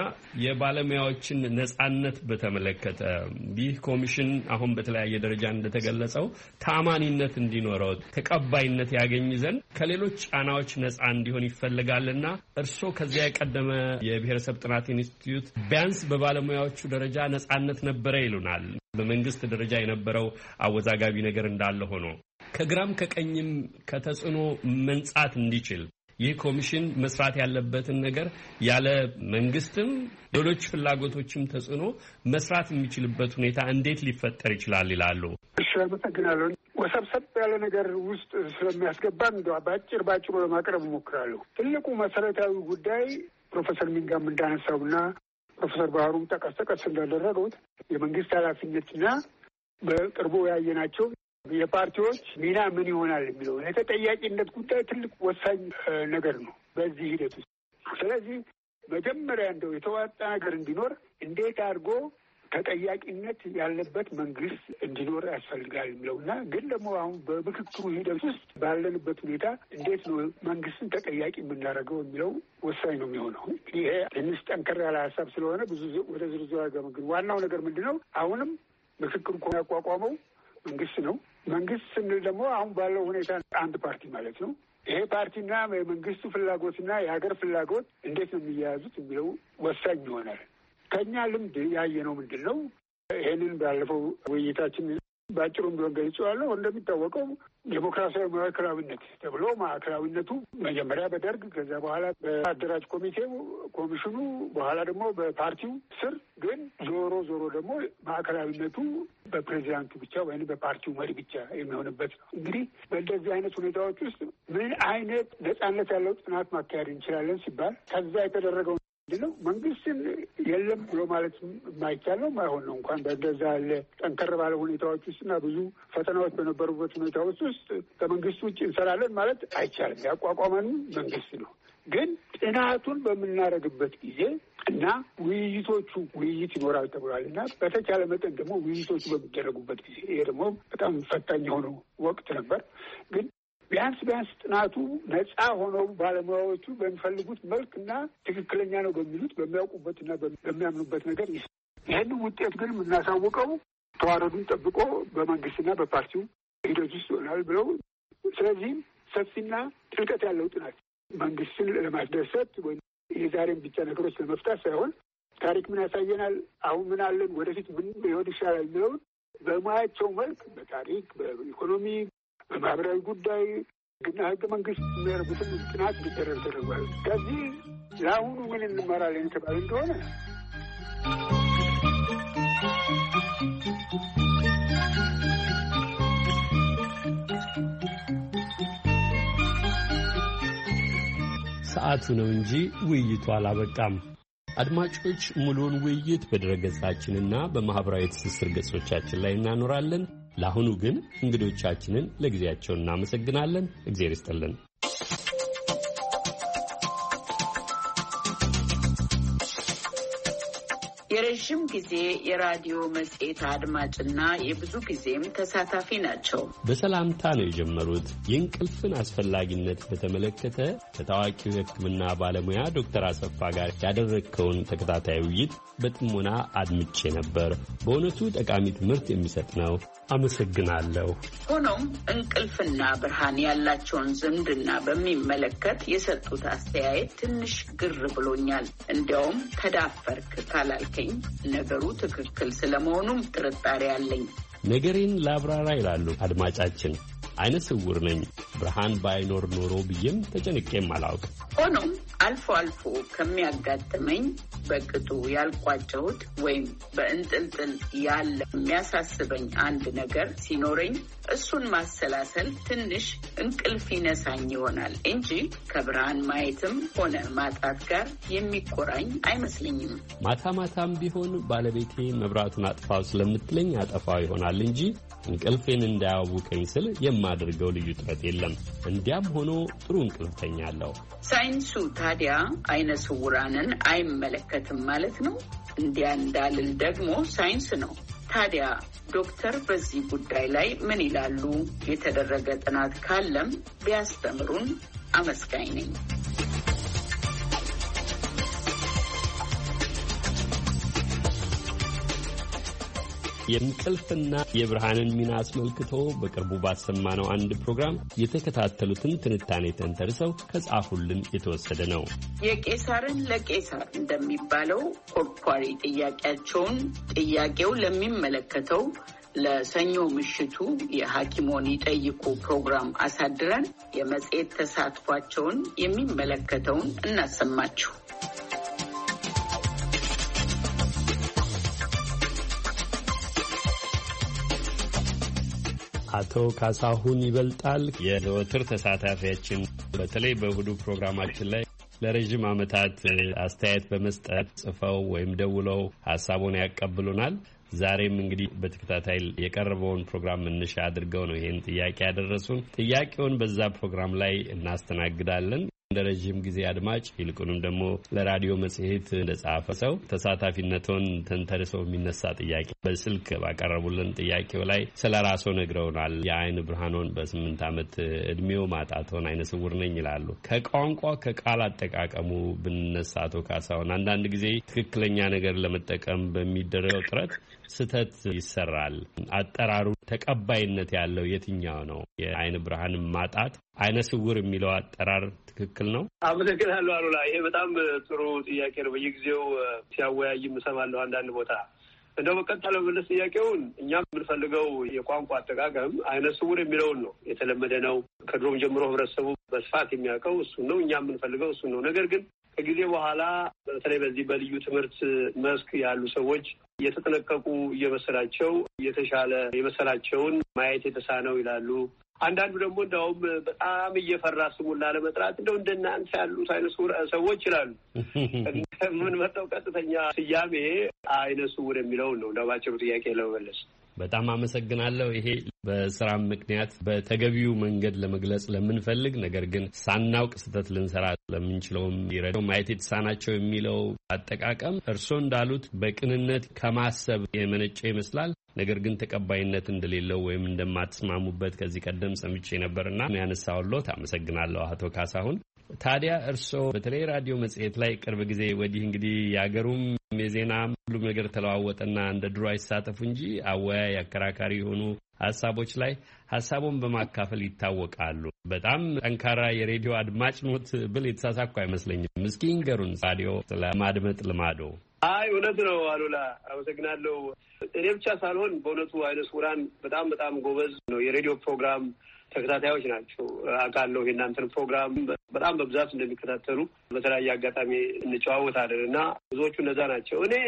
የባለሙያዎችን ነጻነት በተመለከተ ይህ ኮሚሽን አሁን በተለያየ ደረጃ እንደተገለጸው ተአማኒነት እንዲኖረው ተቀባይነት ያገኝ ዘንድ ከሌሎች ጫናዎች ነጻ እንዲሆን ይፈልጋልና እርስዎ ከዚያ የቀደመ የብሔረሰብ ጥናት ኢንስቲትዩት ቢያንስ በባለሙያዎቹ ደረጃ ነጻነት ነበረ ይሉናል። በመንግስት ደረጃ የነበረው አወዛጋቢ ነገር እንዳለ ሆኖ ከግራም ከቀኝም ከተጽዕኖ መንጻት እንዲችል ይህ ኮሚሽን መስራት ያለበትን ነገር ያለ መንግስትም ሌሎች ፍላጎቶችም ተጽዕኖ መስራት የሚችልበት ሁኔታ እንዴት ሊፈጠር ይችላል ይላሉ? እሺ፣ አመሰግናለሁ። ወሰብሰብ ያለ ነገር ውስጥ ስለሚያስገባን ባጭሩ ለማቅረብ እሞክራለሁ። ትልቁ መሰረታዊ ጉዳይ ፕሮፌሰር ሚንጋም እንዳነሳውና ፕሮፌሰር ባህሩም ጠቀስ እንዳደረጉት የመንግስት ኃላፊነትና በቅርቡ ያየናቸው የፓርቲዎች ሚና ምን ይሆናል የሚለው የተጠያቂነት ጉዳይ ትልቅ ወሳኝ ነገር ነው። በዚህ ሂደት ውስጥ ስለዚህ መጀመሪያ እንደው የተዋጣ ነገር እንዲኖር እንዴት አድርጎ ተጠያቂነት ያለበት መንግስት እንዲኖር ያስፈልጋል የሚለውና ግን ደግሞ አሁን በምክክሩ ሂደት ውስጥ ባለንበት ሁኔታ እንዴት ነው መንግስትን ተጠያቂ የምናደርገው የሚለው ወሳኝ ነው የሚሆነው። ይሄ ትንሽ ጠንከር ያለ ሀሳብ ስለሆነ ብዙ ወደ ዝርዝር አልገባም። ግን ዋናው ነገር ምንድን ነው? አሁንም ምክክሩ እኮ ያቋቋመው መንግስት ነው። መንግስት ስንል ደግሞ አሁን ባለው ሁኔታ አንድ ፓርቲ ማለት ነው። ይሄ ፓርቲና የመንግስቱ ፍላጎትና የሀገር ፍላጎት እንዴት ነው የሚያያዙት የሚለው ወሳኝ ይሆናል። ከኛ ልምድ ያየነው ምንድን ነው? ይህንን ባለፈው ውይይታችን በአጭሩም ቢሆን ገልጬዋለሁ። እንደሚታወቀው ዴሞክራሲያዊ ማዕከላዊነት ተብሎ ማዕከላዊነቱ መጀመሪያ በደርግ ከዛ በኋላ በአደራጅ ኮሚቴው ኮሚሽኑ በኋላ ደግሞ በፓርቲው ስር ግን ዞሮ ደግሞ ማዕከላዊነቱ በፕሬዚዳንቱ ብቻ ወይም በፓርቲው መሪ ብቻ የሚሆንበት ነው። እንግዲህ በእንደዚህ አይነት ሁኔታዎች ውስጥ ምን አይነት ነጻነት ያለው ጥናት ማካሄድ እንችላለን ሲባል ከዛ የተደረገው ነው መንግስትን የለም ብሎ ማለት የማይቻል ነው፣ ማይሆን ነው። እንኳን በእንደዛ ያለ ጠንከር ባለ ሁኔታዎች ውስጥና ብዙ ፈተናዎች በነበሩበት ሁኔታዎች ውስጥ ከመንግስት ውጭ እንሰራለን ማለት አይቻልም። ያቋቋመን መንግስት ነው። ግን ጥናቱን በምናደርግበት ጊዜ እና ውይይት ይኖራል ተብሏል እና በተቻለ መጠን ደግሞ ውይይቶቹ በሚደረጉበት ጊዜ ይሄ ደግሞ በጣም ፈታኝ የሆነው ወቅት ነበር። ግን ቢያንስ ጥናቱ ነጻ ሆነው ባለሙያዎቹ በሚፈልጉት መልክ እና ትክክለኛ ነው በሚሉት በሚያውቁበትና በሚያምኑበት ነገር ይህን ውጤት ግን የምናሳውቀው ተዋረዱን ጠብቆ በመንግስትና በፓርቲው ሂደት ውስጥ ይሆናል ብለው ስለዚህም ሰፊና ጥልቀት ያለው ጥናት መንግስትን ለማስደሰት ወይም የዛሬን ብቻ ነገሮች ለመፍታት ሳይሆን ታሪክ ምን ያሳየናል፣ አሁን ምን አለን፣ ወደፊት ምን ሊሆን ይሻላል የሚለውን በሙያቸው መልክ በታሪክ በኢኮኖሚ በማህበራዊ ጉዳይ ግና ህገ መንግስት የሚያደርጉትን ጥናት ሊደረግ ተደርጓል። ከዚህ ለአሁኑ ምን እንማራለን የተባለ እንደሆነ ሰዓቱ ነው እንጂ ውይይቱ አላበቃም። አድማጮች፣ ሙሉውን ውይይት በድረገጻችንና በማህበራዊ ትስስር ገጾቻችን ላይ እናኖራለን። ለአሁኑ ግን እንግዶቻችንን ለጊዜያቸው እናመሰግናለን። እግዚአብሔር ይስጥልን። የረዥም ጊዜ የራዲዮ መጽሔት አድማጭና የብዙ ጊዜም ተሳታፊ ናቸው። በሰላምታ ነው የጀመሩት። የእንቅልፍን አስፈላጊነት በተመለከተ ከታዋቂው የሕክምና ባለሙያ ዶክተር አሰፋ ጋር ያደረግከውን ተከታታይ ውይይት በጥሞና አድምጬ ነበር። በእውነቱ ጠቃሚ ትምህርት የሚሰጥ ነው። አመሰግናለሁ። ሆኖም እንቅልፍና ብርሃን ያላቸውን ዝምድና በሚመለከት የሰጡት አስተያየት ትንሽ ግር ብሎኛል። እንዲያውም ተዳፈርክ ካላልከኝ ነገሩ ትክክል ስለመሆኑም ጥርጣሬ አለኝ። ነገሬን ላብራራ ይላሉ አድማጫችን። አይነ ስውር ነኝ። ብርሃን ባይኖር ኖሮ ብዬም ተጨንቄም አላውቅ። ሆኖም አልፎ አልፎ ከሚያጋጥመኝ በቅጡ ያልቋጨሁት ወይም በእንጥልጥል ያለ የሚያሳስበኝ አንድ ነገር ሲኖረኝ እሱን ማሰላሰል ትንሽ እንቅልፍ ይነሳኝ ይሆናል እንጂ ከብርሃን ማየትም ሆነ ማጣት ጋር የሚቆራኝ አይመስለኝም። ማታም ቢሆን ባለቤቴ መብራቱን አጥፋው ስለምትለኝ አጠፋው ይሆናል እንጂ እንቅልፌን እንዳያውቀኝ ስል የማደርገው ልዩ ጥረት የለም። እንዲያም ሆኖ ጥሩ እንቅልፍ ተኛለሁ። ሳይንሱ ታዲያ አይነ ስውራንን አይመለከትም ማለት ነው? እንዲያ እንዳልል ደግሞ ሳይንስ ነው። ታዲያ ዶክተር በዚህ ጉዳይ ላይ ምን ይላሉ? የተደረገ ጥናት ካለም ቢያስተምሩን አመስጋኝ ነኝ። የእንቅልፍና የብርሃንን ሚና አስመልክቶ በቅርቡ ባሰማነው አንድ ፕሮግራም የተከታተሉትን ትንታኔ ተንተርሰው ከጻፉልን የተወሰደ ነው። የቄሳርን ለቄሳር እንደሚባለው ኮርፖሪ ጥያቄው ለሚመለከተው ለሰኞ ምሽቱ የሐኪሞን ይጠይቁ ፕሮግራም አሳድረን የመጽሔት ተሳትፏቸውን የሚመለከተውን እናሰማችሁ። አቶ ካሳሁን ይበልጣል የዘወትር ተሳታፊያችን፣ በተለይ በእሁዱ ፕሮግራማችን ላይ ለረጅም ዓመታት አስተያየት በመስጠት ጽፈው ወይም ደውለው ሀሳቡን ያቀብሉናል። ዛሬም እንግዲህ በተከታታይ የቀረበውን ፕሮግራም መነሻ አድርገው ነው ይህን ጥያቄ ያደረሱን። ጥያቄውን በዛ ፕሮግራም ላይ እናስተናግዳለን። እንደ ረጅም ጊዜ አድማጭ ይልቁንም ደግሞ ለራዲዮ መጽሔት እንደጻፈ ሰው ተሳታፊነቱን ተንተርሰው የሚነሳ ጥያቄ በስልክ ባቀረቡልን ጥያቄው ላይ ስለ ራስዎ ነግረውናል። የአይን ብርሃኖን በ8 ዓመት እድሜው ማጣቶን አይነ ስውር ነኝ ይላሉ። ከቋንቋ ከቃል አጠቃቀሙ ብንነሳ አቶ ካሳሁን አንዳንድ ጊዜ ትክክለኛ ነገር ለመጠቀም በሚደረገው ጥረት ስህተት ይሰራል። አጠራሩ ተቀባይነት ያለው የትኛው ነው? የአይን ብርሃን ማጣት አይነ ስውር የሚለው አጠራር ትክክል ነው? አመሰግናለሁ አሉላ። ይሄ በጣም ጥሩ ጥያቄ ነው። በየጊዜው ሲያወያይም እሰማለሁ አንዳንድ ቦታ። እንደው በቀጥታ ለመመለስ ጥያቄውን እኛም የምንፈልገው የቋንቋ አጠቃቀም አይነ ስውር የሚለውን ነው። የተለመደ ነው። ከድሮም ጀምሮ ህብረተሰቡ በስፋት የሚያውቀው እሱን ነው። እኛ የምንፈልገው እሱን ነው። ነገር ግን ከጊዜ በኋላ በተለይ በዚህ በልዩ ትምህርት መስክ ያሉ ሰዎች እየተጠነቀቁ እየመሰላቸው የተሻለ የመሰላቸውን ማየት የተሳነው ይላሉ። አንዳንዱ ደግሞ እንደውም በጣም እየፈራ ስሙን ላለመጥራት እንደው እንደናንተ ያሉት አይነ ስውር ሰዎች ይላሉ። የምንመርጠው ቀጥተኛ ስያሜ አይነ ስውር የሚለውን ነው። ለባጭሩ ጥያቄ ለመመለስ በጣም አመሰግናለሁ። ይሄ በስራም ምክንያት በተገቢው መንገድ ለመግለጽ ለምንፈልግ ነገር ግን ሳናውቅ ስህተት ልንሰራ ለምንችለውም ይረዳው ማየት የተሳናቸው የሚለው አጠቃቀም እርስዎ እንዳሉት በቅንነት ከማሰብ የመነጨ ይመስላል። ነገር ግን ተቀባይነት እንደሌለው ወይም እንደማትስማሙበት ከዚህ ቀደም ሰምቼ ነበርና ያነሳውሎት አመሰግናለሁ አቶ ካሳሁን። ታዲያ እርስዎ በተለይ ራዲዮ መጽሔት ላይ ቅርብ ጊዜ ወዲህ እንግዲህ የአገሩም የዜና ሁሉም ነገር ተለዋወጠና እንደ ድሮ አይሳተፉ እንጂ አወያይ አከራካሪ የሆኑ ሀሳቦች ላይ ሀሳቡን በማካፈል ይታወቃሉ። በጣም ጠንካራ የሬዲዮ አድማጭ ኖት ብል የተሳሳኩ አይመስለኝም። እስኪ ንገሩን ራዲዮ ስለማድመጥ ልማዶ። አይ እውነት ነው አሉላ፣ አመሰግናለሁ። እኔ ብቻ ሳልሆን በእውነቱ አይነ ስውራን በጣም ጎበዝ ነው የሬዲዮ ፕሮግራም ተከታታዮች ናቸው። አውቃለሁ የእናንተን ፕሮግራም በጣም በብዛት እንደሚከታተሉ በተለያየ አጋጣሚ እንጨዋወታለን እና ብዙዎቹ እነዛ ናቸው። እኔ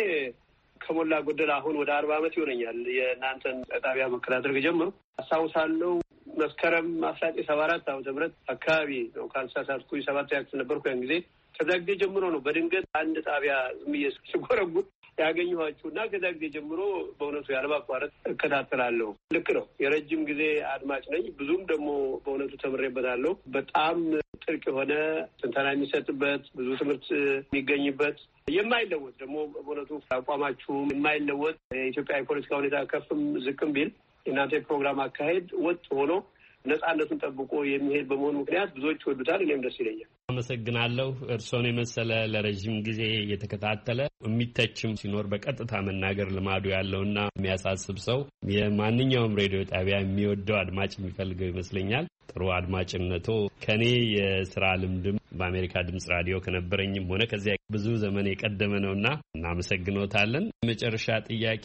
ከሞላ ጎደል አሁን ወደ 40 ዓመት ይሆነኛል የእናንተን ጣቢያ መከታተል ከጀመሩ። አስታውሳለሁ መስከረም 1974 ዓ.ም አካባቢ ነው ካልተሳሳትኩኝ 7ኛ ክፍል ነበርኩ ያን ጊዜ። ከዛ ጊዜ ጀምሮ ነው በድንገት አንድ ጣቢያ ዝም ብዬ ስጎረጉር ያገኘኋችሁ እና ከዛ ጊዜ ጀምሮ በእውነቱ ያለማቋረጥ እከታተላለሁ። ልክ ነው፣ የረጅም ጊዜ አድማጭ ነኝ። ብዙም ደግሞ በእውነቱ ተምሬበታለሁ። በጣም ጥልቅ የሆነ ትንተና የሚሰጥበት ብዙ ትምህርት የሚገኝበት የማይለወጥ ደግሞ በእውነቱ አቋማችሁም የማይለወጥ የኢትዮጵያ የፖለቲካ ሁኔታ ከፍም ዝቅም ቢል የእናንተ የፕሮግራም አካሄድ ወጥ ሆኖ ነጻነቱን ጠብቆ የሚሄድ በመሆኑ ምክንያት ብዙዎች ይወዱታል። እኔም ደስ ይለኛል። አመሰግናለሁ። እርስዎን የመሰለ ለረጅም ጊዜ የተከታተለ የሚተችም ሲኖር በቀጥታ መናገር ልማዱ ያለውና የሚያሳስብ ሰው የማንኛውም ሬዲዮ ጣቢያ የሚወደው አድማጭ የሚፈልገው ይመስለኛል። ጥሩ አድማጭነቶ ከኔ የስራ ልምድም በአሜሪካ ድምጽ ራዲዮ ከነበረኝም ሆነ ከዚያ ብዙ ዘመን የቀደመ ነውና እናመሰግኖታለን። የመጨረሻ ጥያቄ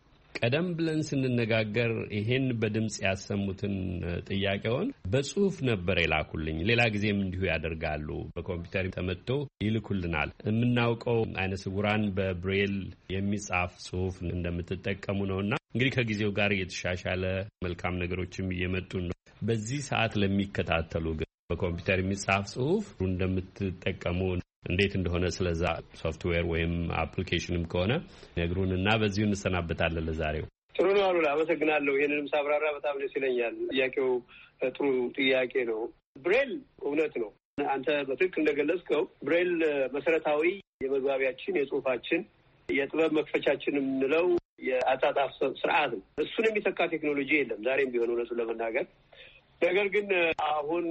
ቀደም ብለን ስንነጋገር ይሄን በድምጽ ያሰሙትን ጥያቄውን በጽሁፍ ነበር የላኩልኝ። ሌላ ጊዜም እንዲሁ ያደርጋሉ። በኮምፒውተር ተመትቶ ይልኩልናል። የምናውቀው አይነ ስውራን በብሬል የሚጻፍ ጽሁፍ እንደምትጠቀሙ ነውና እንግዲህ ከጊዜው ጋር እየተሻሻለ መልካም ነገሮችም እየመጡ ነው። በዚህ ሰዓት ለሚከታተሉ ግን በኮምፒውተር የሚጻፍ ጽሁፍ እንደምትጠቀሙ እንዴት እንደሆነ ስለዛ ሶፍትዌር ወይም አፕሊኬሽንም ከሆነ ነግሩንና በዚሁ እንሰናበታለን። ለዛሬው ጥሩ ነው አሉላ፣ አመሰግናለሁ። ይህንንም ሳብራራ በጣም ደስ ይለኛል። ጥያቄው ጥሩ ጥያቄ ነው። ብሬል እውነት ነው። አንተ በትክክል እንደገለጽከው ብሬል መሰረታዊ የመግባቢያችን የጽሁፋችን የጥበብ መክፈቻችን የምንለው የአጻጻፍ ስርዓት ነው። እሱን የሚተካ ቴክኖሎጂ የለም ዛሬም ቢሆን እውነቱን ለመናገር። ነገር ግን አሁን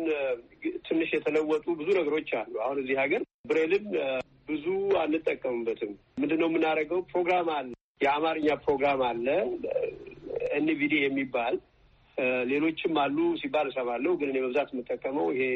ትንሽ የተለወጡ ብዙ ነገሮች አሉ። አሁን እዚህ ሀገር ብሬልን ብዙ አንጠቀምበትም። ምንድነው የምናደርገው? ፕሮግራም አለ፣ የአማርኛ ፕሮግራም አለ ኤንቪዲ የሚባል ሌሎችም አሉ ሲባል እሰማለሁ። ግን እኔ በብዛት የምጠቀመው ይሄ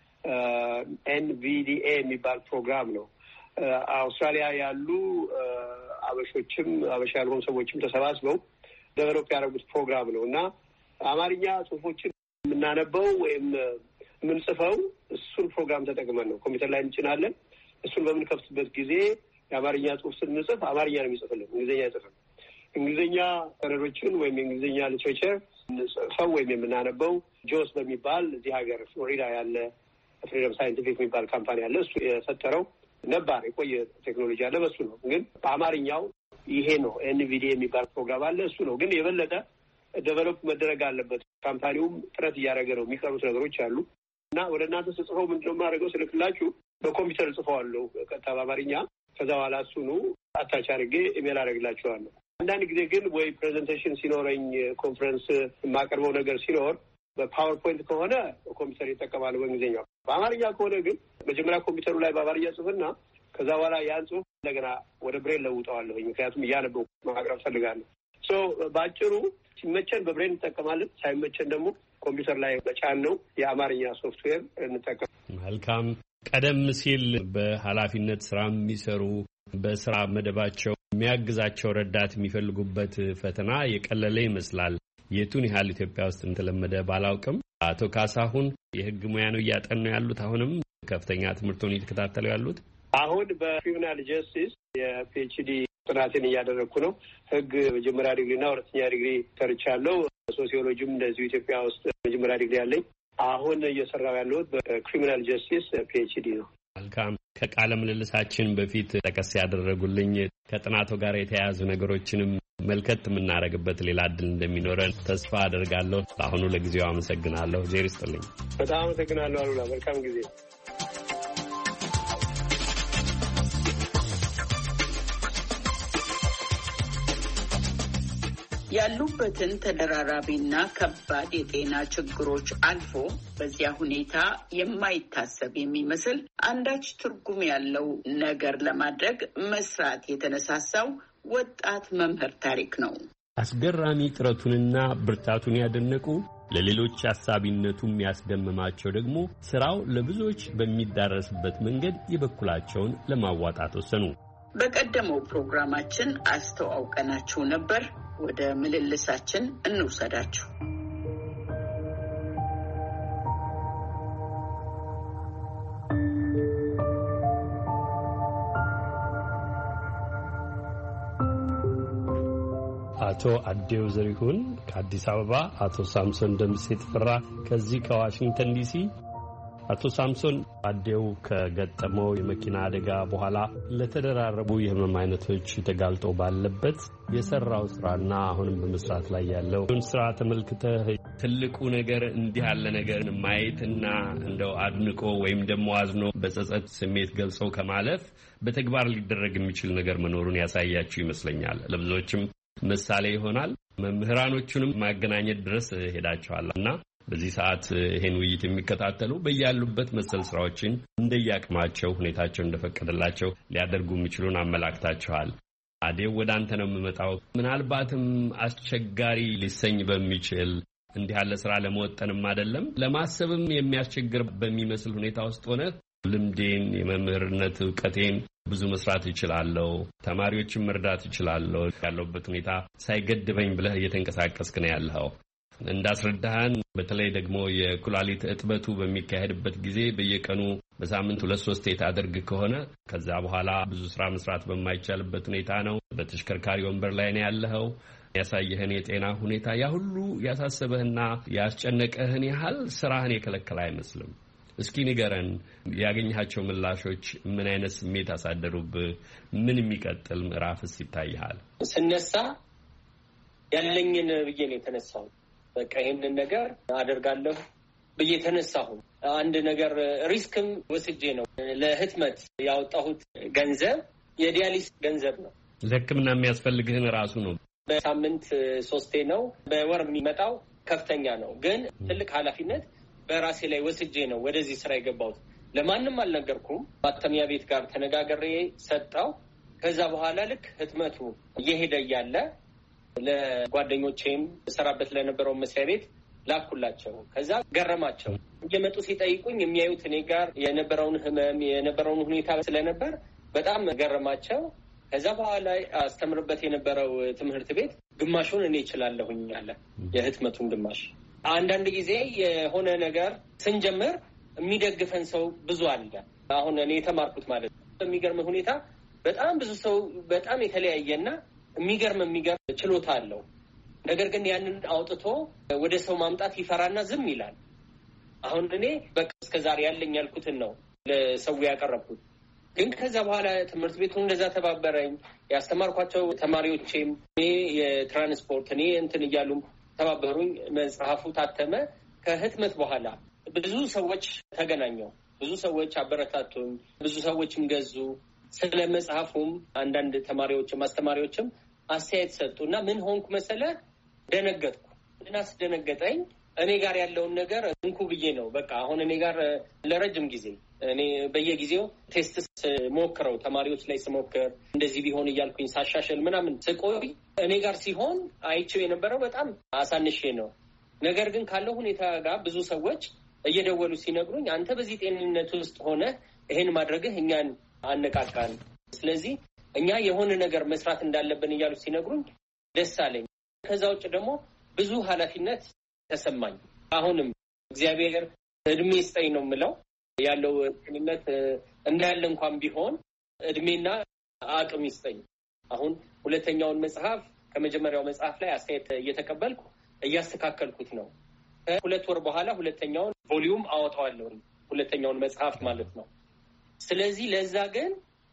ኤንቪዲኤ የሚባል ፕሮግራም ነው። አውስትራሊያ ያሉ አበሾችም አበሻ ያልሆኑ ሰዎችም ተሰባስበው ዴቨሎፕ ያደረጉት ፕሮግራም ነው እና አማርኛ ጽሁፎችን የምናነበው ወይም የምንጽፈው እሱን ፕሮግራም ተጠቅመን ነው። ኮምፒውተር ላይ እንጭናለን። እሱን በምንከፍትበት ጊዜ የአማርኛ ጽሁፍ ስንጽፍ አማርኛ ነው የሚጽፍልን፣ እንግሊዝኛ አይጽፍም። እንግሊዝኛ ሰነዶችን ወይም የእንግሊዝኛ ሊትሬቸር ሰው ወይም የምናነበው ጆስ በሚባል እዚህ ሀገር ፍሎሪዳ ያለ ፍሪደም ሳይንቲፊክ የሚባል ካምፓኒ አለ። እሱ የፈጠረው ነባር የቆየ ቴክኖሎጂ አለ። በሱ ነው። ግን በአማርኛው ይሄ ነው ኤንቪዲ የሚባል ፕሮግራም አለ። እሱ ነው ግን የበለጠ ዴቨሎፕ መደረግ አለበት። ካምፓኒውም ጥረት እያደረገ ነው። የሚቀሩት ነገሮች አሉ። እና ወደ እናንተ ስጽፈው ምንድነው የማደርገው ስልክላችሁ በኮምፒውተር ጽፈዋለሁ ቀጥታ በአማርኛ። ከዛ በኋላ እሱኑ አታች አድርጌ ኢሜል አደርግላችኋለሁ። አንዳንድ ጊዜ ግን ወይ ፕሬዘንቴሽን ሲኖረኝ ኮንፈረንስ የማቀርበው ነገር ሲኖር በፓወርፖይንት ከሆነ ኮምፒውተር ይጠቀማሉ በእንግሊዝኛው። በአማርኛ ከሆነ ግን መጀመሪያ ኮምፒውተሩ ላይ በአማርኛ ጽፍና ከዛ በኋላ ያን ጽሁፍ እንደገና ወደ ብሬን ለውጠዋለሁ። ምክንያቱም እያነበው ማቅረብ ፈልጋለሁ። በአጭሩ ሲመቸን በብሬን እንጠቀማለን፣ ሳይመቸን ደግሞ ኮምፒውተር ላይ በጫን ነው የአማርኛ ሶፍትዌር እንጠቀም። መልካም። ቀደም ሲል በኃላፊነት ስራ የሚሰሩ በስራ መደባቸው የሚያግዛቸው ረዳት የሚፈልጉበት ፈተና የቀለለ ይመስላል። የቱን ያህል ኢትዮጵያ ውስጥ እንደተለመደ ባላውቅም አቶ ካሳሁን የህግ ሙያ ነው እያጠኑ ያሉት? አሁንም ከፍተኛ ትምህርቱን እየተከታተሉ ያሉት? አሁን በክሪሚናል ጀስቲስ የፒኤችዲ ጥናትን እያደረግኩ ነው። ህግ መጀመሪያ ዲግሪና ሁለተኛ ዲግሪ ተርቻለሁ። ሶሲዮሎጂም እንደዚሁ ኢትዮጵያ ውስጥ መጀመሪያ ዲግሪ አለኝ። አሁን እየሰራው ያለሁት በክሪሚናል ጀስቲስ ፒኤችዲ ነው። መልካም። ከቃለ ምልልሳችን በፊት ጠቀስ ያደረጉልኝ ከጥናቱ ጋር የተያያዙ ነገሮችንም መልከት የምናደርግበት ሌላ እድል እንደሚኖረን ተስፋ አደርጋለሁ። ለአሁኑ ለጊዜው አመሰግናለሁ። ዜር ይስጥልኝ። በጣም አመሰግናለሁ አሉላ። መልካም ጊዜ። ያሉበትን ተደራራቢና ከባድ የጤና ችግሮች አልፎ በዚያ ሁኔታ የማይታሰብ የሚመስል አንዳች ትርጉም ያለው ነገር ለማድረግ መስራት የተነሳሳው ወጣት መምህር ታሪክ ነው። አስገራሚ ጥረቱንና ብርታቱን ያደነቁ ለሌሎች አሳቢነቱም ያስደመማቸው ደግሞ ስራው ለብዙዎች በሚዳረስበት መንገድ የበኩላቸውን ለማዋጣት ወሰኑ። በቀደመው ፕሮግራማችን አስተዋውቀናችሁ ነበር። ወደ ምልልሳችን እንውሰዳችሁ። አቶ አዴው ዘሪሁን ከአዲስ አበባ፣ አቶ ሳምሶን ደምሴ ተፈራ ከዚህ ከዋሽንግተን ዲሲ። አቶ ሳምሶን አዴው ከገጠመው የመኪና አደጋ በኋላ ለተደራረቡ የህመም አይነቶች ተጋልጦ ባለበት የሰራው ስራና አሁንም በመስራት ላይ ያለው ስራ ተመልክተህ ትልቁ ነገር እንዲህ ያለ ነገር ማየትና እንደው አድንቆ ወይም ደግሞ አዝኖ በጸጸት ስሜት ገልጸው ከማለፍ በተግባር ሊደረግ የሚችል ነገር መኖሩን ያሳያችሁ ይመስለኛል። ለብዙዎችም ምሳሌ ይሆናል። መምህራኖቹንም ማገናኘት ድረስ ሄዳችኋልና በዚህ ሰዓት ይሄን ውይይት የሚከታተሉ በያሉበት መሰል ስራዎችን እንደያቅማቸው ሁኔታቸው እንደፈቀደላቸው ሊያደርጉ የሚችሉን አመላክታችኋል። አዴው ወደ አንተ ነው የምመጣው። ምናልባትም አስቸጋሪ ሊሰኝ በሚችል እንዲህ ያለ ስራ ለመወጠንም አይደለም ለማሰብም የሚያስቸግር በሚመስል ሁኔታ ውስጥ ሆነ ልምዴን የመምህርነት ዕውቀቴን ብዙ መስራት እችላለሁ፣ ተማሪዎችን መርዳት እችላለሁ ያለውበት ሁኔታ ሳይገድበኝ ብለህ እየተንቀሳቀስክ ነው ያለኸው። እንዳስረዳህን በተለይ ደግሞ የኩላሊት እጥበቱ በሚካሄድበት ጊዜ በየቀኑ በሳምንት 2-3 ታደርግ ከሆነ ከዛ በኋላ ብዙ ስራ መስራት በማይቻልበት ሁኔታ ነው። በተሽከርካሪ ወንበር ላይ ነው ያለኸው። ያሳየህን የጤና ሁኔታ ያ ሁሉ ያሳሰበህና ያስጨነቀህን ያህል ስራህን የከለከለ አይመስልም። እስኪ ንገረን፣ ያገኘሃቸው ምላሾች ምን አይነት ስሜት አሳደሩብህ? ምን የሚቀጥል ምዕራፍስ ይታይሃል? ስነሳ ያለኝን ብዬ ነው የተነሳው። በቃ ይሄንን ነገር አደርጋለሁ ብዬ ተነሳሁ። አንድ ነገር ሪስክም ወስጄ ነው። ለህትመት ያወጣሁት ገንዘብ የዲያሊስ ገንዘብ ነው። ለሕክምና የሚያስፈልግህን ራሱ ነው። በሳምንት 3 ነው። በወር የሚመጣው ከፍተኛ ነው። ግን ትልቅ ኃላፊነት በራሴ ላይ ወስጄ ነው ወደዚህ ስራ የገባሁት። ለማንም አልነገርኩም። ማተሚያ ቤት ጋር ተነጋግሬ ሰጣው። ከዛ በኋላ ልክ ህትመቱ እየሄደ እያለ ለጓደኞቼም ሰራበት ለነበረው መስሪያ ቤት ላኩላቸው። ከዛ ገረማቸው። እየመጡ ሲጠይቁኝ የሚያዩት እኔ ጋር የነበረውን ህመም የነበረውን ሁኔታ ስለነበር በጣም ገረማቸው። ከዛ በኋላ አስተምርበት የነበረው ትምህርት ቤት ግማሹን እኔ እችላለሁኝ አለ፣ የህትመቱን ግማሽ። አንዳንድ ጊዜ የሆነ ነገር ስንጀምር የሚደግፈን ሰው ብዙ አለ። አሁን እኔ የተማርኩት ማለት ነው። በሚገርም ሁኔታ በጣም ብዙ ሰው በጣም የተለያየና የሚገርም ችሎታ አለው። ነገር ግን ያንን አውጥቶ ወደ ሰው ማምጣት ይፈራና ዝም ይላል። አሁን እኔ በቃ እስከዛሬ ያለኝ ያልኩትን ነው ለሰው ያቀረብኩት። ግን ከዛ በኋላ ትምህርት ቤቱ እንደዛ ተባበረኝ። ያስተማርኳቸው ተማሪዎቼም እኔ የትራንስፖርት እኔ እንትን እያሉም ተባበሩኝ። መጽሐፉ ታተመ። ከህትመት በኋላ ብዙ ሰዎች ተገናኘው፣ ብዙ ሰዎች አበረታቱኝ፣ ብዙ ሰዎችም ገዙ። ስለ መጽሐፉም አንዳንድ ተማሪዎችም አስተማሪዎችም አስተያየት ሰጡና ምን ሆንኩ መሰለ? ደነገጥኩ። ምን አስደነገጠኝ? እኔ ጋር ያለውን ነገር እንኩ ብዬ ነው። በቃ አሁን እኔ ጋር ለረጅም ጊዜ እኔ በየጊዜው ቴስት ሞክረው ተማሪዎች ላይ ስሞክር እንደዚህ ቢሆን እያልኩኝ ሳሻሽል ምናምን ስቆይ እኔ ጋር ሲሆን አይቼው የነበረው በጣም አሳንሼ ነው። ነገር ግን ካለው ሁኔታ ጋር ብዙ ሰዎች እየደወሉ ሲነግሩኝ አንተ በዚህ ጤንነት ውስጥ ሆነ ይሄን ማድረግህ እኛን አነቃቃን፣ ስለዚህ እኛ የሆነ ነገር መስራት እንዳለብን እያሉ ሲነግሩኝ ደስ አለኝ። ከዛ ውጭ ደግሞ ብዙ ኃላፊነት ተሰማኝ። አሁንም እግዚአብሔር እድሜ ይስጠኝ ነው የምለው። ያለው ጤንነት እንዳለ እንኳን ቢሆን እድሜና አቅም ይስጠኝ። አሁን ሁለተኛውን መጽሐፍ ከመጀመሪያው መጽሐፍ ላይ አስተያየት እየተቀበልኩ እያስተካከልኩት ነው። ከሁለት ወር በኋላ ሁለተኛውን ቮሊዩም አወጣዋለሁ፣ ሁለተኛውን መጽሐፍ ማለት ነው። ስለዚህ ለዛ ግን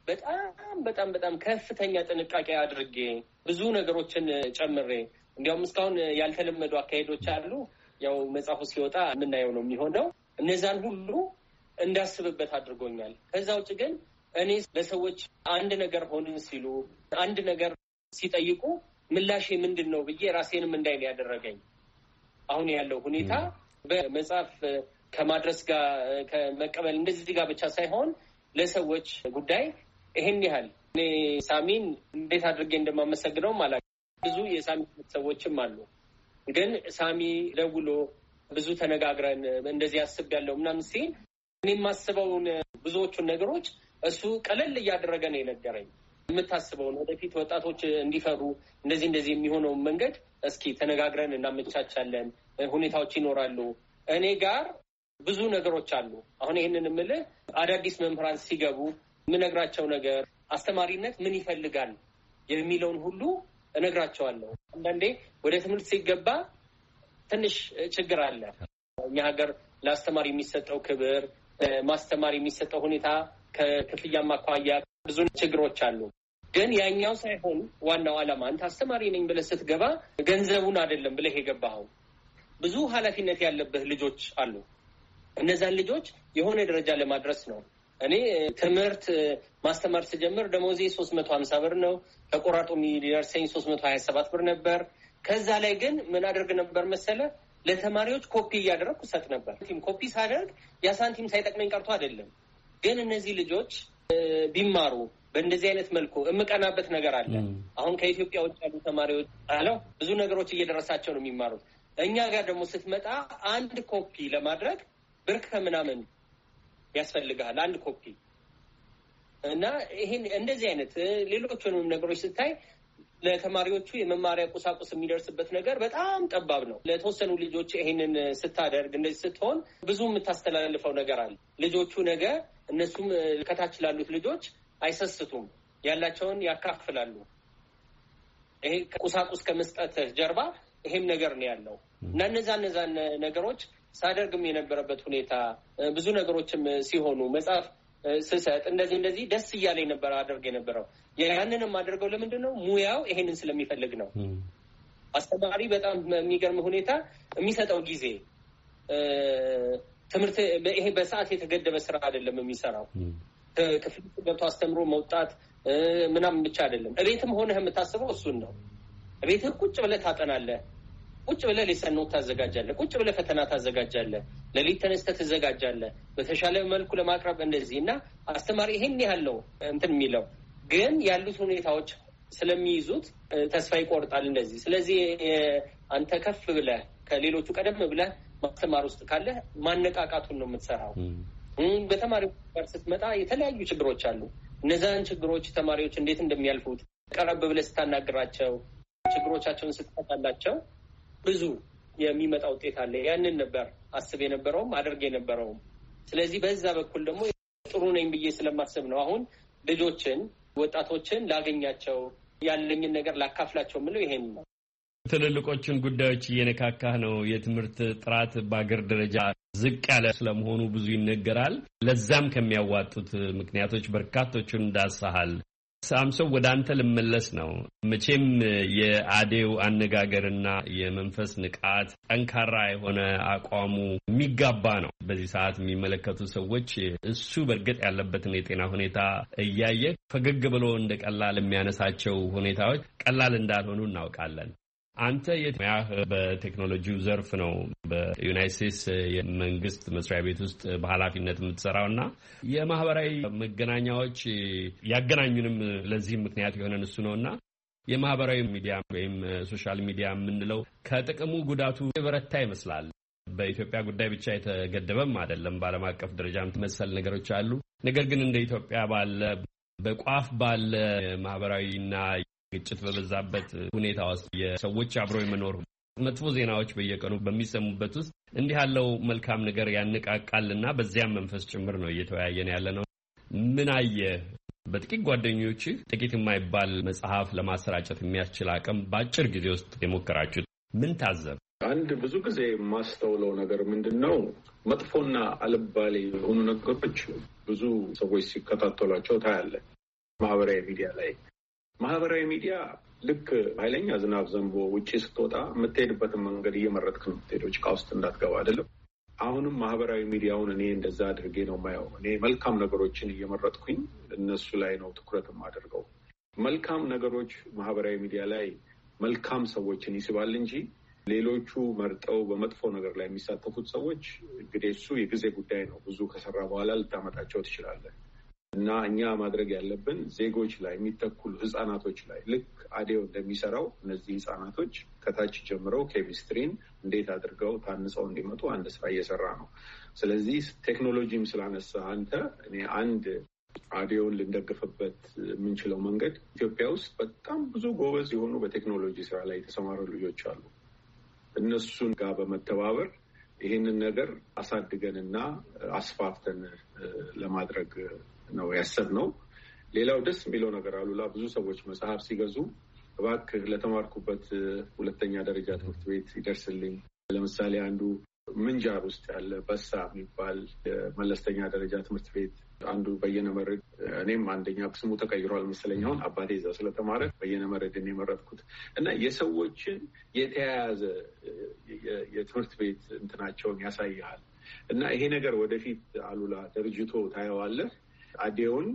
በጣም ከፍተኛ ጥንቃቄ አድርጌ ብዙ ነገሮችን ጨምሬ እንዲያውም እስካሁን ያልተለመዱ አካሄዶች አሉ። ያው መጽሐፉ ሲወጣ የምናየው ነው የሚሆነው። እነዛን ሁሉ እንዳስብበት አድርጎኛል። ከዛ ውጭ ግን እኔ ለሰዎች አንድ ነገር ሆንን ሲሉ አንድ ነገር ሲጠይቁ ምላሼ ምንድን ነው ብዬ ራሴንም እንዳይ ነው ያደረገኝ። አሁን ያለው ሁኔታ በመጽሐፍ ከማድረስ ጋር ከመቀበል እንደዚህ ጋር ብቻ ሳይሆን ለሰዎች ጉዳይ ይሄን ያህል እኔ ሳሚን እንዴት አድርጌ እንደማመሰግነው ማለት ብዙ የሳሚ ሰዎችም አሉ። ግን ሳሚ ደውሎ ብዙ ተነጋግረን እንደዚህ አስቤያለሁ ምናምን ሲል እኔ የማስበውን ብዙዎቹን ነገሮች እሱ ቀለል እያደረገ ነው የነገረኝ። የምታስበውን ወደፊት ወጣቶች እንዲፈሩ እንደዚህ የሚሆነውን መንገድ እስኪ ተነጋግረን እናመቻቻለን፣ ሁኔታዎች ይኖራሉ። እኔ ጋር ብዙ ነገሮች አሉ። አሁን ይህንን የምልህ አዳዲስ መምህራን ሲገቡ የምነግራቸው ነገር አስተማሪነት ምን ይፈልጋል የሚለውን ሁሉ እነግራቸዋለሁ። አንዳንዴ ወደ ትምህርት ሲገባ ትንሽ ችግር አለ። እኛ ሀገር ለአስተማሪ የሚሰጠው ክብር፣ ማስተማር የሚሰጠው ሁኔታ ከክፍያም አኳያ ብዙ ችግሮች አሉ። ግን ያኛው ሳይሆን ዋናው ዓላማ አንተ አስተማሪ ነኝ ብለህ ስትገባ ገንዘቡን አይደለም ብለህ የገባኸው። ብዙ ኃላፊነት ያለብህ ልጆች አሉ። እነዛን ልጆች የሆነ ደረጃ ለማድረስ ነው። እኔ ትምህርት ማስተማር ስጀምር ደሞዜ 350 ብር ነው። ተቆራርጦ የሚደርሰኝ 327 ብር ነበር። ከዛ ላይ ግን ምን አደርግ ነበር መሰለ? ለተማሪዎች ኮፒ እያደረግኩ ሰጥ ነበር። ኮፒ ሳደርግ ያ ሳንቲም ሳይጠቅመኝ ቀርቶ አይደለም። ግን እነዚህ ልጆች ቢማሩ በእንደዚህ አይነት መልኩ እምቀናበት ነገር አለ። አሁን ከኢትዮጵያ ውጭ ያሉ ተማሪዎች አለው ብዙ ነገሮች እየደረሳቸው ነው የሚማሩት። እኛ ጋር ደግሞ ስትመጣ አንድ ኮፒ ለማድረግ ብር ከምናምን ያስፈልጋል አንድ ኮፒ እና ይሄን እንደዚህ አይነት ሌሎችንም ነገሮች ስታይ ለተማሪዎቹ የመማሪያ ቁሳቁስ የሚደርስበት ነገር በጣም ጠባብ ነው። ለተወሰኑ ልጆች ይሄንን ስታደርግ እንደዚህ ስትሆን ብዙ የምታስተላልፈው ነገር አለ። ልጆቹ ነገ እነሱም ከታች ላሉት ልጆች አይሰስቱም፣ ያላቸውን ያካፍላሉ። ይሄ ቁሳቁስ ከመስጠት ጀርባ ይሄም ነገር ነው ያለው እና እነዛን ነገሮች ሳደርግም የነበረበት ሁኔታ ብዙ ነገሮችም ሲሆኑ መጽሐፍ ስሰጥ እንደዚህ ደስ እያለኝ ነበር አደርግ የነበረው። ያንንም አድርገው ለምንድን ነው? ሙያው ይሄንን ስለሚፈልግ ነው። አስተማሪ በጣም የሚገርም ሁኔታ የሚሰጠው ጊዜ ትምህርት ይሄ በሰዓት የተገደበ ስራ አይደለም የሚሰራው። ክፍል ገብቶ አስተምሮ መውጣት ምናምን ብቻ አይደለም። እቤትም ሆነህ የምታስበው እሱን ነው። እቤትህ ቁጭ ብለህ ታጠናለህ፣ ቁጭ ብለህ ሌሰን ኖት ታዘጋጃለህ፣ ቁጭ ብለህ ፈተና ታዘጋጃለህ፣ ለሊት ተነስተህ ትዘጋጃለህ በተሻለ መልኩ ለማቅረብ እንደዚህ እና አስተማሪ ይሄን ያህል ነው እንትን የሚለው ግን ያሉት ሁኔታዎች ስለሚይዙት ተስፋ ይቆርጣል እንደዚህ። ስለዚህ አንተ ከፍ ብለህ ከሌሎቹ ቀደም ብለህ ማስተማር ውስጥ ካለ ማነቃቃቱን ነው የምትሰራው። በተማሪዎች ጋር ስትመጣ የተለያዩ ችግሮች አሉ። እነዛን ችግሮች ተማሪዎች እንዴት እንደሚያልፉት ቀረብ ብለህ ስታናግራቸው፣ ችግሮቻቸውን ስትፈታላቸው ብዙ የሚመጣ ውጤት አለ። ያንን ነበር አስብ የነበረውም አድርግ የነበረውም። ስለዚህ በዛ በኩል ደግሞ ጥሩ ነኝ ብዬ ስለማስብ ነው አሁን ልጆችን ወጣቶችን ላገኛቸው ያለኝን ነገር ላካፍላቸው ምለው ይሄን ነው። ትልልቆቹን ጉዳዮች እየነካካህ ነው። የትምህርት ጥራት በአገር ደረጃ ዝቅ ያለ ስለመሆኑ ብዙ ይነገራል። ለዛም ከሚያዋጡት ምክንያቶች በርካቶቹን እንዳሳሃል። ሳምሶን ወደ አንተ ልመለስ ነው። መቼም የአዴው አነጋገርና የመንፈስ ንቃት ጠንካራ የሆነ አቋሙ የሚጋባ ነው። በዚህ ሰዓት የሚመለከቱ ሰዎች እሱ በእርግጥ ያለበትን የጤና ሁኔታ እያየ ፈገግ ብሎ እንደ ቀላል የሚያነሳቸው ሁኔታዎች ቀላል እንዳልሆኑ እናውቃለን። አንተ የሙያህ በቴክኖሎጂው ዘርፍ ነው። በዩናይትድ ስቴትስ የመንግስት መስሪያ ቤት ውስጥ በኃላፊነት የምትሰራውና የማህበራዊ መገናኛዎች ያገናኙንም ለዚህም ምክንያት የሆነን እሱ ነውና የማህበራዊ ሚዲያ ወይም ሶሻል ሚዲያ የምንለው ከጥቅሙ ጉዳቱ የበረታ ይመስላል። በኢትዮጵያ ጉዳይ ብቻ የተገደበም አይደለም። በዓለም አቀፍ ደረጃ መሰል ነገሮች አሉ። ነገር ግን እንደ ኢትዮጵያ ባለ በቋፍ ባለ ማህበራዊና ግጭት በበዛበት ሁኔታ ውስጥ የሰዎች አብሮ የመኖር መጥፎ ዜናዎች በየቀኑ በሚሰሙበት ውስጥ እንዲህ ያለው መልካም ነገር ያነቃቃልና በዚያም መንፈስ ጭምር ነው እየተወያየን ያለ ነው። ምን አየህ? በጥቂት ጓደኞች ጥቂት የማይባል መጽሐፍ ለማሰራጨት የሚያስችል አቅም በአጭር ጊዜ ውስጥ የሞከራችሁት ምን ታዘብ? አንድ ብዙ ጊዜ የማስተውለው ነገር ምንድን ነው፣ መጥፎና አልባሌ የሆኑ ነገሮች ብዙ ሰዎች ሲከታተሏቸው ታያለ። ማህበራዊ ሚዲያ ልክ ኃይለኛ ዝናብ ዘንቦ ውጪ ስትወጣ የምትሄድበትን መንገድ እየመረጥክ ነው የምትሄደው፣ ጭቃ ውስጥ እንዳትገባ አይደለም። አሁንም ማህበራዊ ሚዲያውን እኔ እንደዛ አድርጌ ነው የማየው። እኔ መልካም ነገሮችን እየመረጥኩኝ እነሱ ላይ ነው ትኩረት የማደርገው። መልካም ነገሮች ማህበራዊ ሚዲያ ላይ መልካም ሰዎችን ይስባል እንጂ ሌሎቹ መርጠው በመጥፎ ነገር ላይ የሚሳተፉት ሰዎች እንግዲህ እሱ የጊዜ ጉዳይ ነው። ብዙ ከሰራ በኋላ ልታመጣቸው ትችላለህ። እና እኛ ማድረግ ያለብን ዜጎች ላይ የሚተኩሉ ህጻናቶች ላይ ልክ አዴው እንደሚሰራው እነዚህ ህጻናቶች ከታች ጀምረው ኬሚስትሪን እንዴት አድርገው ታንጸው እንዲመጡ አንድ ስራ እየሰራ ነው። ስለዚህ ቴክኖሎጂም ስላነሳ አንተ እኔ አንድ አዴውን ልንደግፍበት የምንችለው መንገድ ኢትዮጵያ ውስጥ በጣም ብዙ ጎበዝ የሆኑ በቴክኖሎጂ ስራ ላይ የተሰማሩ ልጆች አሉ። እነሱን ጋር በመተባበር ይህንን ነገር አሳድገንና አስፋፍተን ለማድረግ ነው ያሰብነው። ሌላው ደስ የሚለው ነገር አሉላ ብዙ ሰዎች መጽሐፍ ሲገዙ እባክህ ለተማርኩበት ሁለተኛ ደረጃ ትምህርት ቤት ይደርስልኝ። ለምሳሌ አንዱ ምንጃር ውስጥ ያለ በሳ የሚባል የመለስተኛ ደረጃ ትምህርት ቤት አንዱ በየነመረድ እኔም አንደኛ ስሙ ተቀይሯል መሰለኝ አሁን አባቴ እዛ ስለተማረ በየነመረድን የመረጥኩት እና የሰዎችን የተያያዘ የትምህርት ቤት እንትናቸውን ያሳይሃል። እና ይሄ ነገር ወደፊት አሉላ ድርጅቶ ታየዋለህ። አዴውን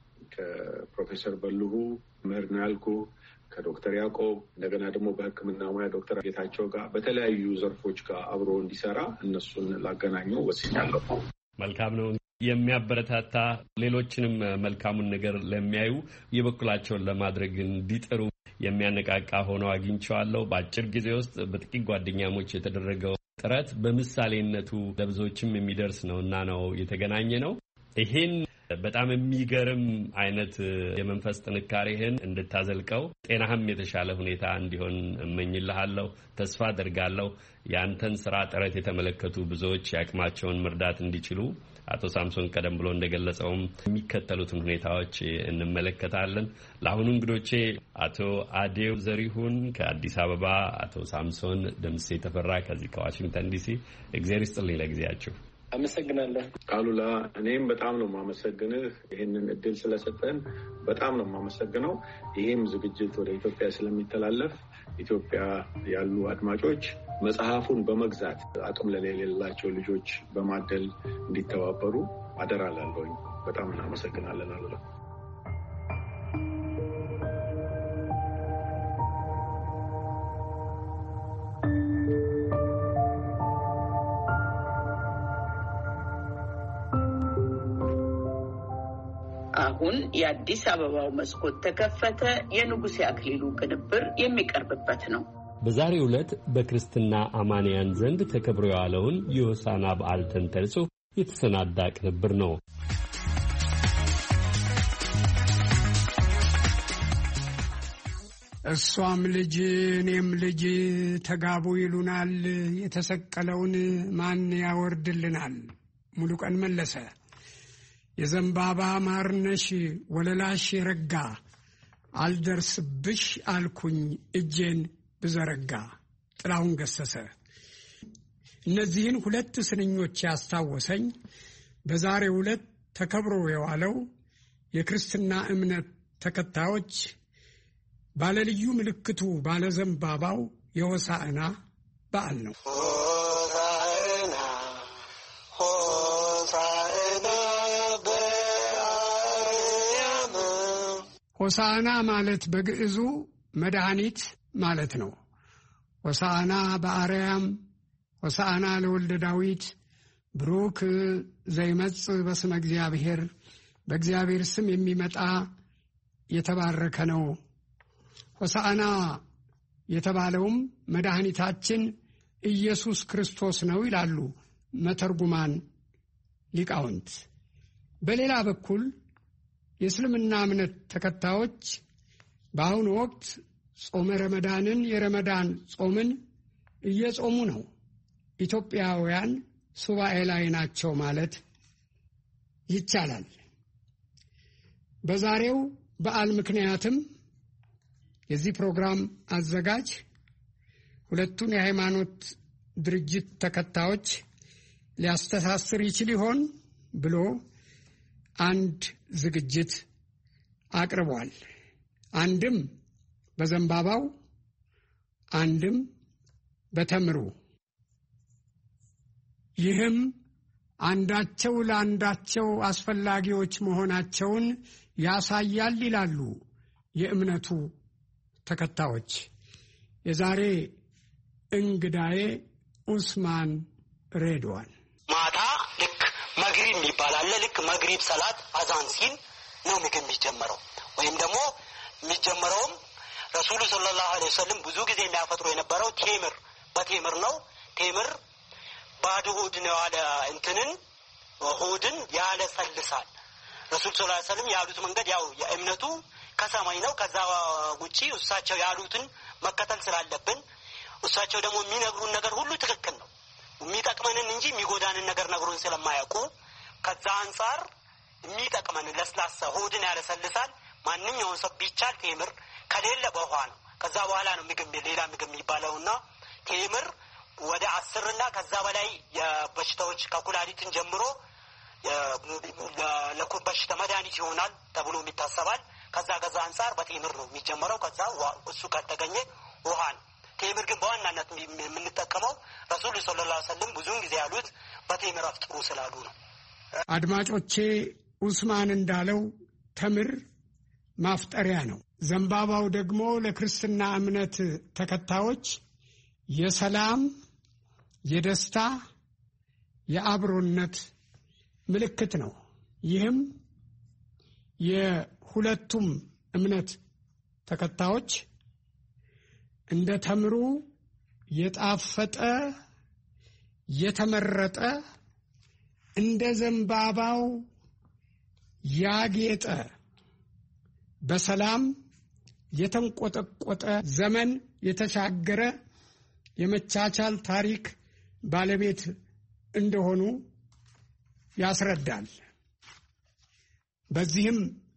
ከፕሮፌሰር በልሁ ምህርና ያልኩ ከዶክተር ያዕቆብ እንደገና ደግሞ በሕክምና ሙያ ዶክተር ጌታቸው ጋር በተለያዩ ዘርፎች ጋር አብሮ እንዲሰራ እነሱን ላገናኘው ወስኛለሁ። መልካም ነው። የሚያበረታታ ሌሎችንም መልካሙን ነገር ለሚያዩ የበኩላቸውን ለማድረግ እንዲጥሩ የሚያነቃቃ ሆኖ አግኝቼዋለሁ። በአጭር ጊዜ ውስጥ በጥቂት ጓደኛሞች የተደረገው ጥረት በምሳሌነቱ ለብዙዎችም የሚደርስ ነውና ነው የተገናኘ ነው። ይሄን በጣም የሚገርም አይነት የመንፈስ ጥንካሬህን እንድታዘልቀው ጤናህም የተሻለ ሁኔታ እንዲሆን እመኝልሃለሁ። ተስፋ አደርጋለሁ ያንተን ስራ ጥረት የተመለከቱ ብዙዎች ያቅማቸውን መርዳት እንዲችሉ አቶ ሳምሶን ቀደም ብሎ እንደገለጸውም የሚከተሉትን ሁኔታዎች እንመለከታለን። ለአሁኑ እንግዶቼ አቶ አዴው ዘሪሁን ከአዲስ አበባ፣ አቶ ሳምሶን ደምሴ ተፈራ ከዚህ ከዋሽንግተን ዲሲ እግዚአብሔር ይስጥልኝ ለጊዜያችሁ። አመሰግናለሁ ቃሉላ። እኔም በጣም ነው የማመሰግንህ ይህንን እድል ስለሰጠን በጣም ነው የማመሰግነው። ይህም ዝግጅት ወደ ኢትዮጵያ ስለሚተላለፍ ኢትዮጵያ ያሉ አድማጮች መጽሐፉን በመግዛት አቅም ለሌላቸው ልጆች በማደል እንዲተባበሩ አደራ ላለሁኝ። በጣም እናመሰግናለን አሉላ። አሁን የአዲስ አበባው መስኮት ተከፈተ። የንጉሴ አክሊሉ ቅንብር የሚቀርብበት ነው። በዛሬው ዕለት በክርስትና አማንያን ዘንድ ተከብሮ የዋለውን የሆሳዕና በዓል ተንተርሶ የተሰናዳ ቅንብር ነው። እሷም ልጅ እኔም ልጅ ተጋቡ ይሉናል፣ የተሰቀለውን ማን ያወርድልናል? ሙሉቀን መለሰ። የዘንባባ ማርነሽ ወለላሽ የረጋ አልደርስብሽ አልኩኝ እጄን ብዘረጋ። ጥላሁን ገሰሰ። እነዚህን ሁለት ስንኞች ያስታወሰኝ በዛሬው ዕለት ተከብሮ የዋለው የክርስትና እምነት ተከታዮች ባለልዩ ምልክቱ ባለዘንባባው የሆሳዕና በዓል ነው። ሆሳዕና ማለት በግዕዙ መድኃኒት ማለት ነው። ሆሳዕና በአርያም ሆሳዕና ለወልደ ዳዊት ብሩክ ዘይመጽእ በስመ እግዚአብሔር፣ በእግዚአብሔር ስም የሚመጣ የተባረከ ነው። ሆሳዕና የተባለውም መድኃኒታችን ኢየሱስ ክርስቶስ ነው ይላሉ መተርጉማን ሊቃውንት። በሌላ በኩል የእስልምና እምነት ተከታዮች በአሁኑ ወቅት ጾመ ረመዳንን የረመዳን ጾምን እየጾሙ ነው። ኢትዮጵያውያን ሱባኤ ላይ ናቸው ማለት ይቻላል። በዛሬው በዓል ምክንያትም የዚህ ፕሮግራም አዘጋጅ ሁለቱን የሃይማኖት ድርጅት ተከታዮች ሊያስተሳስር ይችል ይሆን ብሎ አንድ ዝግጅት አቅርቧል። አንድም በዘንባባው አንድም በተምሩ። ይህም አንዳቸው ለአንዳቸው አስፈላጊዎች መሆናቸውን ያሳያል ይላሉ የእምነቱ ተከታዮች። የዛሬ እንግዳዬ ኡስማን ሬድዋን። ማታ ልክ መግሪብ ይባላል። ልክ መግሪብ ሰላት አዛን ሲል ነው ምግብ የሚጀመረው። ወይም ደግሞ የሚጀመረውም ረሱሉ ሰለላሁ ዐለይሂ ወሰለም ብዙ ጊዜ የሚያፈጥሩ የነበረው ቴምር በቴምር ነው። ቴምር ባዶ ሆድ ነው ያለ እንትንን ሆድን ያለሰልሳል። ረሱል ሰለላሁ ዐለይሂ ወሰለም ያሉት መንገድ ያው የእምነቱ ከሰማይ ነው። ከዛ ውጪ እሳቸው ያሉትን መከተል ስላለብን እሳቸው ደግሞ የሚነግሩን ነገር ሁሉ ትክክል ነው። የሚጠቅመንን እንጂ የሚጎዳንን ነገር ነግሩን ስለማያውቁ ከዛ አንፃር የሚጠቅመንን ለስላሳ ሆድን ያለሰልሳል። ማንኛውም ሰው ቢቻል ቴምር ከሌለ በውሃ ነው። ከዛ በኋላ ነው ምግብ ሌላ ምግብ የሚባለውና ቴምር ወደ 10 እና ከዛ በላይ የበሽታዎች ከኩላሊትን ጀምሮ ለበሽታ መድኃኒት ይሆናል ተብሎ ይታሰባል። ከዛ አንፃር በቴምር ነው የሚጀመረው። ከዛ እሱ ካልተገኘ ውሃ ነው። ቴምር ግን በዋናነት የምንጠቀመው ረሱል ሰለላሁ ዐለይሂ ወሰለም ብዙውን ጊዜ ያሉት በቴምር አፍጥሩ ስላሉ ነው። አድማጮቼ ኡስማን እንዳለው ተምር ማፍጠሪያ ነው። ዘንባባው ደግሞ ለክርስትና እምነት ተከታዮች የሰላም፣ የደስታ፣ የአብሮነት ምልክት ነው። ይህም የሁለቱም እምነት ተከታዮች እንደ ተምሩ የጣፈጠ የተመረጠ እንደ ዘንባባው ያጌጠ በሰላም የተንቆጠቆጠ ዘመን የተሻገረ የመቻቻል ታሪክ ባለቤት እንደሆኑ ያስረዳል። በዚህም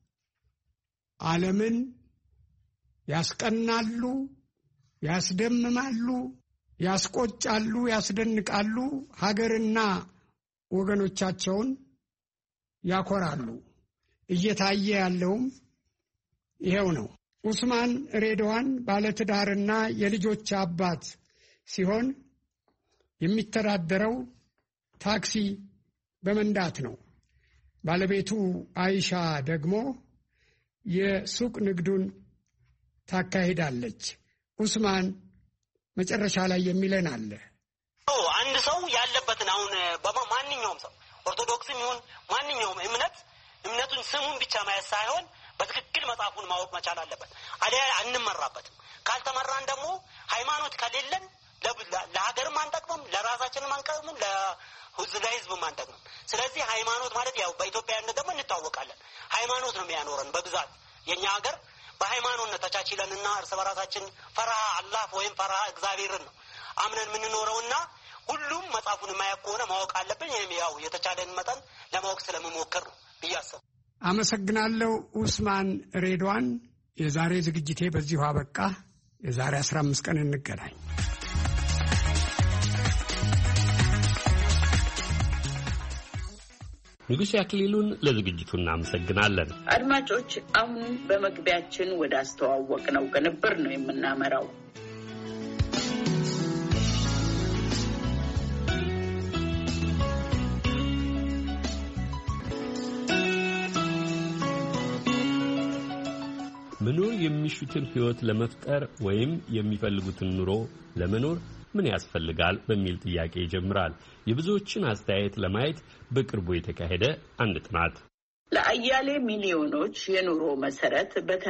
ዓለምን ያስቀናሉ፣ ያስደምማሉ፣ ያስቆጫሉ፣ ያስደንቃሉ፣ ሀገርና ወገኖቻቸውን ያኮራሉ። እየታየ ያለውም ይሄው ነው። ኡስማን ሬድዋን ባለትዳርና የልጆች አባት ሲሆን የሚተዳደረው ታክሲ በመንዳት ነው። ባለቤቱ አይሻ ደግሞ የሱቅ ንግዱን ታካሂዳለች። ኡስማን መጨረሻ ላይ የሚለን አለ። አንድ ሰው ያለበትን አሁን በማንኛውም ሰው ኦርቶዶክስም ይሁን ማንኛውም እምነቱን ስሙን ብቻ ማየት ሳይሆን በትክክል መጽሐፉን ማወቅ መቻል አለበት። አዲያ አንመራበትም። ካልተመራን ደግሞ ሃይማኖት ከሌለን ለሀገርም አንጠቅምም፣ ለራሳችንም አንጠቅምም፣ ለህዝብም አንጠቅምም። ስለዚህ ሃይማኖት ማለት ያው በኢትዮጵያዊነት ደግሞ እንታወቃለን። ሃይማኖት ነው የሚያኖረን በብዛት የኛ ሀገር በሃይማኖት ነው ተቻችለንና እርስ በራሳችን ፈራሃ አላህ ወይም ፈራሃ እግዚአብሔርን ነው አምነን የምንኖረውና ሁሉም መጽሐፉን የማያውቅ ከሆነ ማወቅ አለብን። ይሄም ያው የተቻለን መጠን ለማወቅ ስለምሞክር ነው ብያሰብ። አመሰግናለሁ ኡስማን ሬድዋን። የዛሬ ዝግጅቴ በዚሁ አበቃ። የዛሬ 15 ቀን እንገናኝ። ንጉሴ አክሊሉን ለዝግጅቱ እናመሰግናለን። አድማጮች፣ አሁን በመግቢያችን ወደ አስተዋወቅነው ቅንብር ነው የምናመራው። መኖር የሚሹትን ሕይወት ለመፍጠር ወይም የሚፈልጉትን ኑሮ ለመኖር ምን ያስፈልጋል በሚል ጥያቄ ይጀምራል። የብዙዎችን አስተያየት ለማየት በቅርቡ የተካሄደ አንድ ጥናት ለአያሌ ሚሊዮኖች የኑሮ መሰረት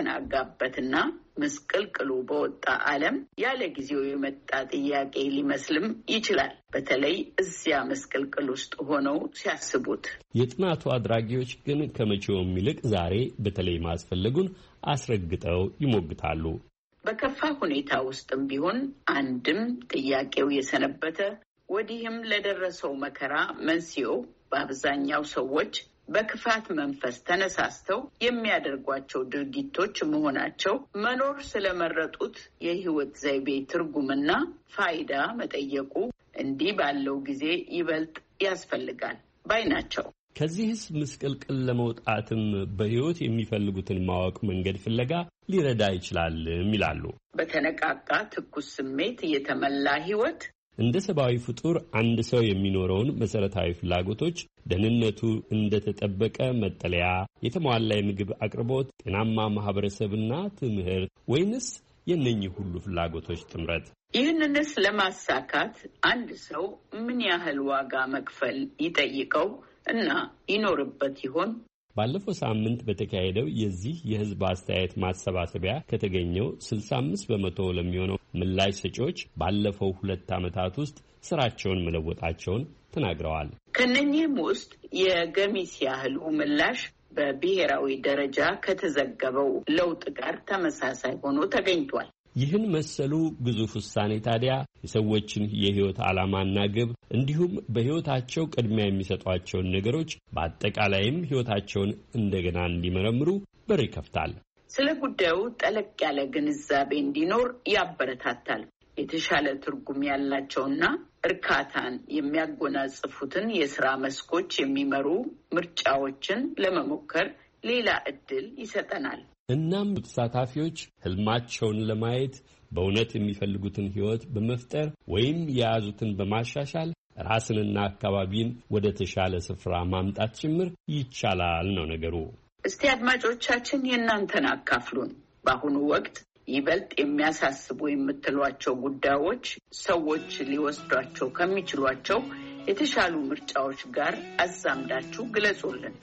በተናጋበትና ምስቅልቅሉ በወጣ ዓለም ያለ ጊዜው የመጣ ጥያቄ ሊመስልም ይችላል። በተለይ እዚያ ምስቅልቅል ውስጥ ሆነው ሲያስቡት። የጥናቱ አድራጊዎች ግን ከመቼውም ይልቅ ዛሬ በተለይ ማስፈለጉን አስረግጠው ይሞግታሉ። በከፋ ሁኔታ ውስጥም ቢሆን አንድም ጥያቄው የሰነበተ ወዲህም ለደረሰው መከራ መንስኤው በአብዛኛው ሰዎች በክፋት መንፈስ ተነሳስተው የሚያደርጓቸው ድርጊቶች መሆናቸው መኖር ስለመረጡት የሕይወት ዘይቤ ትርጉምና ፋይዳ መጠየቁ እንዲህ ባለው ጊዜ ይበልጥ ያስፈልጋል ባይ ናቸው። ከዚህስ ምስቅልቅል ለመውጣትም በሕይወት የሚፈልጉትን ማወቅ መንገድ ፍለጋ ሊረዳ ይችላልም ይላሉ። በተነቃቃ ትኩስ ስሜት የተመላ ሕይወት እንደ ሰብአዊ ፍጡር አንድ ሰው የሚኖረውን መሰረታዊ ፍላጎቶች ደህንነቱ እንደተጠበቀ መጠለያ፣ የተሟላ የምግብ አቅርቦት፣ ጤናማ ማህበረሰብና ትምህርት ወይንስ የእነኚህ ሁሉ ፍላጎቶች ጥምረት? ይህንንስ ለማሳካት አንድ ሰው ምን ያህል ዋጋ መክፈል ይጠይቀው እና ይኖርበት ይሆን? ባለፈው ሳምንት በተካሄደው የዚህ የሕዝብ አስተያየት ማሰባሰቢያ ከተገኘው 65 በመቶ ለሚሆነው ምላሽ ሰጪዎች ባለፈው 2 ዓመታት ውስጥ ስራቸውን መለወጣቸውን ተናግረዋል። ከነኚህም ውስጥ የገሚስ ያህሉ ምላሽ በብሔራዊ ደረጃ ከተዘገበው ለውጥ ጋር ተመሳሳይ ሆኖ ተገኝቷል። ይህን መሰሉ ግዙፍ ውሳኔ ታዲያ የሰዎችን የሕይወት ዓላማና ግብ እንዲሁም በሕይወታቸው ቅድሚያ የሚሰጧቸውን ነገሮች በአጠቃላይም ሕይወታቸውን እንደገና እንዲመረምሩ በር ይከፍታል። ስለ ጉዳዩ ጠለቅ ያለ ግንዛቤ እንዲኖር ያበረታታል። የተሻለ ትርጉም ያላቸውና እርካታን የሚያጎናጽፉትን የሥራ መስኮች የሚመሩ ምርጫዎችን ለመሞከር ሌላ ዕድል ይሰጠናል። እናም ተሳታፊዎች ህልማቸውን ለማየት በእውነት የሚፈልጉትን ሕይወት በመፍጠር ወይም የያዙትን በማሻሻል ራስንና አካባቢን ወደ ተሻለ ስፍራ ማምጣት ጭምር ይቻላል ነው ነገሩ። እስቲ አድማጮቻችን የእናንተን አካፍሉን። በአሁኑ ወቅት ይበልጥ የሚያሳስቡ የምትሏቸው ጉዳዮች ሰዎች ሊወስዷቸው ከሚችሏቸው የተሻሉ ምርጫዎች ጋር አዛምዳችሁ ግለጹልን።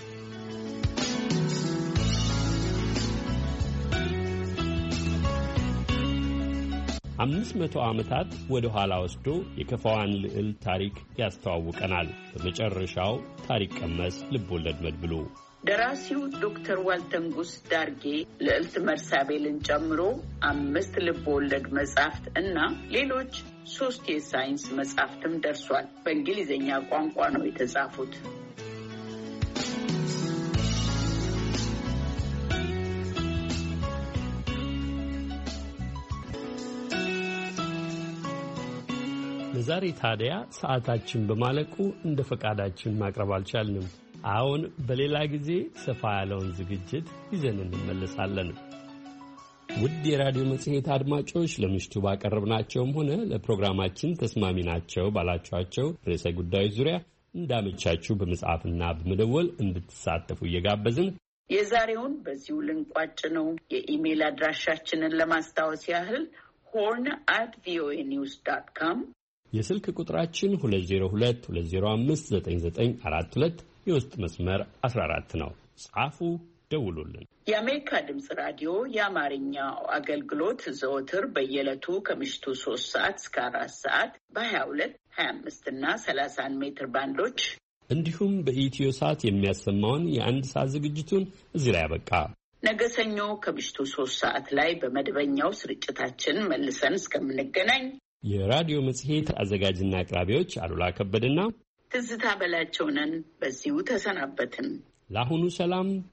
500 ዓመታት ወደ ኋላ ወስዶ የከፋዋን ልዕልት ታሪክ ያስተዋውቀናል። በመጨረሻው ታሪክ ቀመስ ልቦለድ መድብሉ ደራሲው ዶክተር ዋልተንጉስ ዳርጌ ልዕልት መርሳቤልን ጨምሮ 5 ልቦለድ መጻሕፍት እና ሌሎች 3 የሳይንስ መጻሕፍትም ደርሷል። በእንግሊዝኛ ቋንቋ ነው የተጻፉት። ለዛሬ ታዲያ ሰዓታችን በማለቁ እንደ ፈቃዳችን ማቅረብ አልቻልንም። አሁን በሌላ ጊዜ ሰፋ ያለውን ዝግጅት ይዘን እንመለሳለን። ውድ የራዲዮ መጽሔት አድማጮች ለምሽቱ ባቀረብናቸውም ሆነ ለፕሮግራማችን ተስማሚ ናቸው ባላችኋቸው ርዕሰ ጉዳዮች ዙሪያ እንዳመቻችሁ በመጻፍና በመደወል እንድትሳተፉ እየጋበዝን የዛሬውን በዚሁ ልንቋጭ ነው። የኢሜይል አድራሻችንን ለማስታወስ ያህል horn@voanews.com፣ የስልክ ቁጥራችን 2022059942 የውስጥ መስመር 14 ነው። ጻፉ፣ ደውሉልን። የአሜሪካ ድምጽ ራዲዮ የአማርኛ አገልግሎት ዘወትር በየዕለቱ ከምሽቱ 3 ሰዓት እስከ 4 ሰዓት በ22፣ 25 እና 30 ሜትር ባንዶች እንዲሁም በኢትዮ ሰዓት የሚያሰማውን የአንድ ሰዓት ዝግጅቱን እዚህ ላይ ያበቃ። ነገ ሰኞ ከምሽቱ 3 ሰዓት ላይ በመደበኛው ስርጭታችን መልሰን እስከምንገናኝ የራዲዮ መጽሔት አዘጋጅና አቅራቢዎች አሉላ ከበድና ትዝታ በላቸው ነን። በዚሁ ተሰናበትን። ለአሁኑ ሰላም፣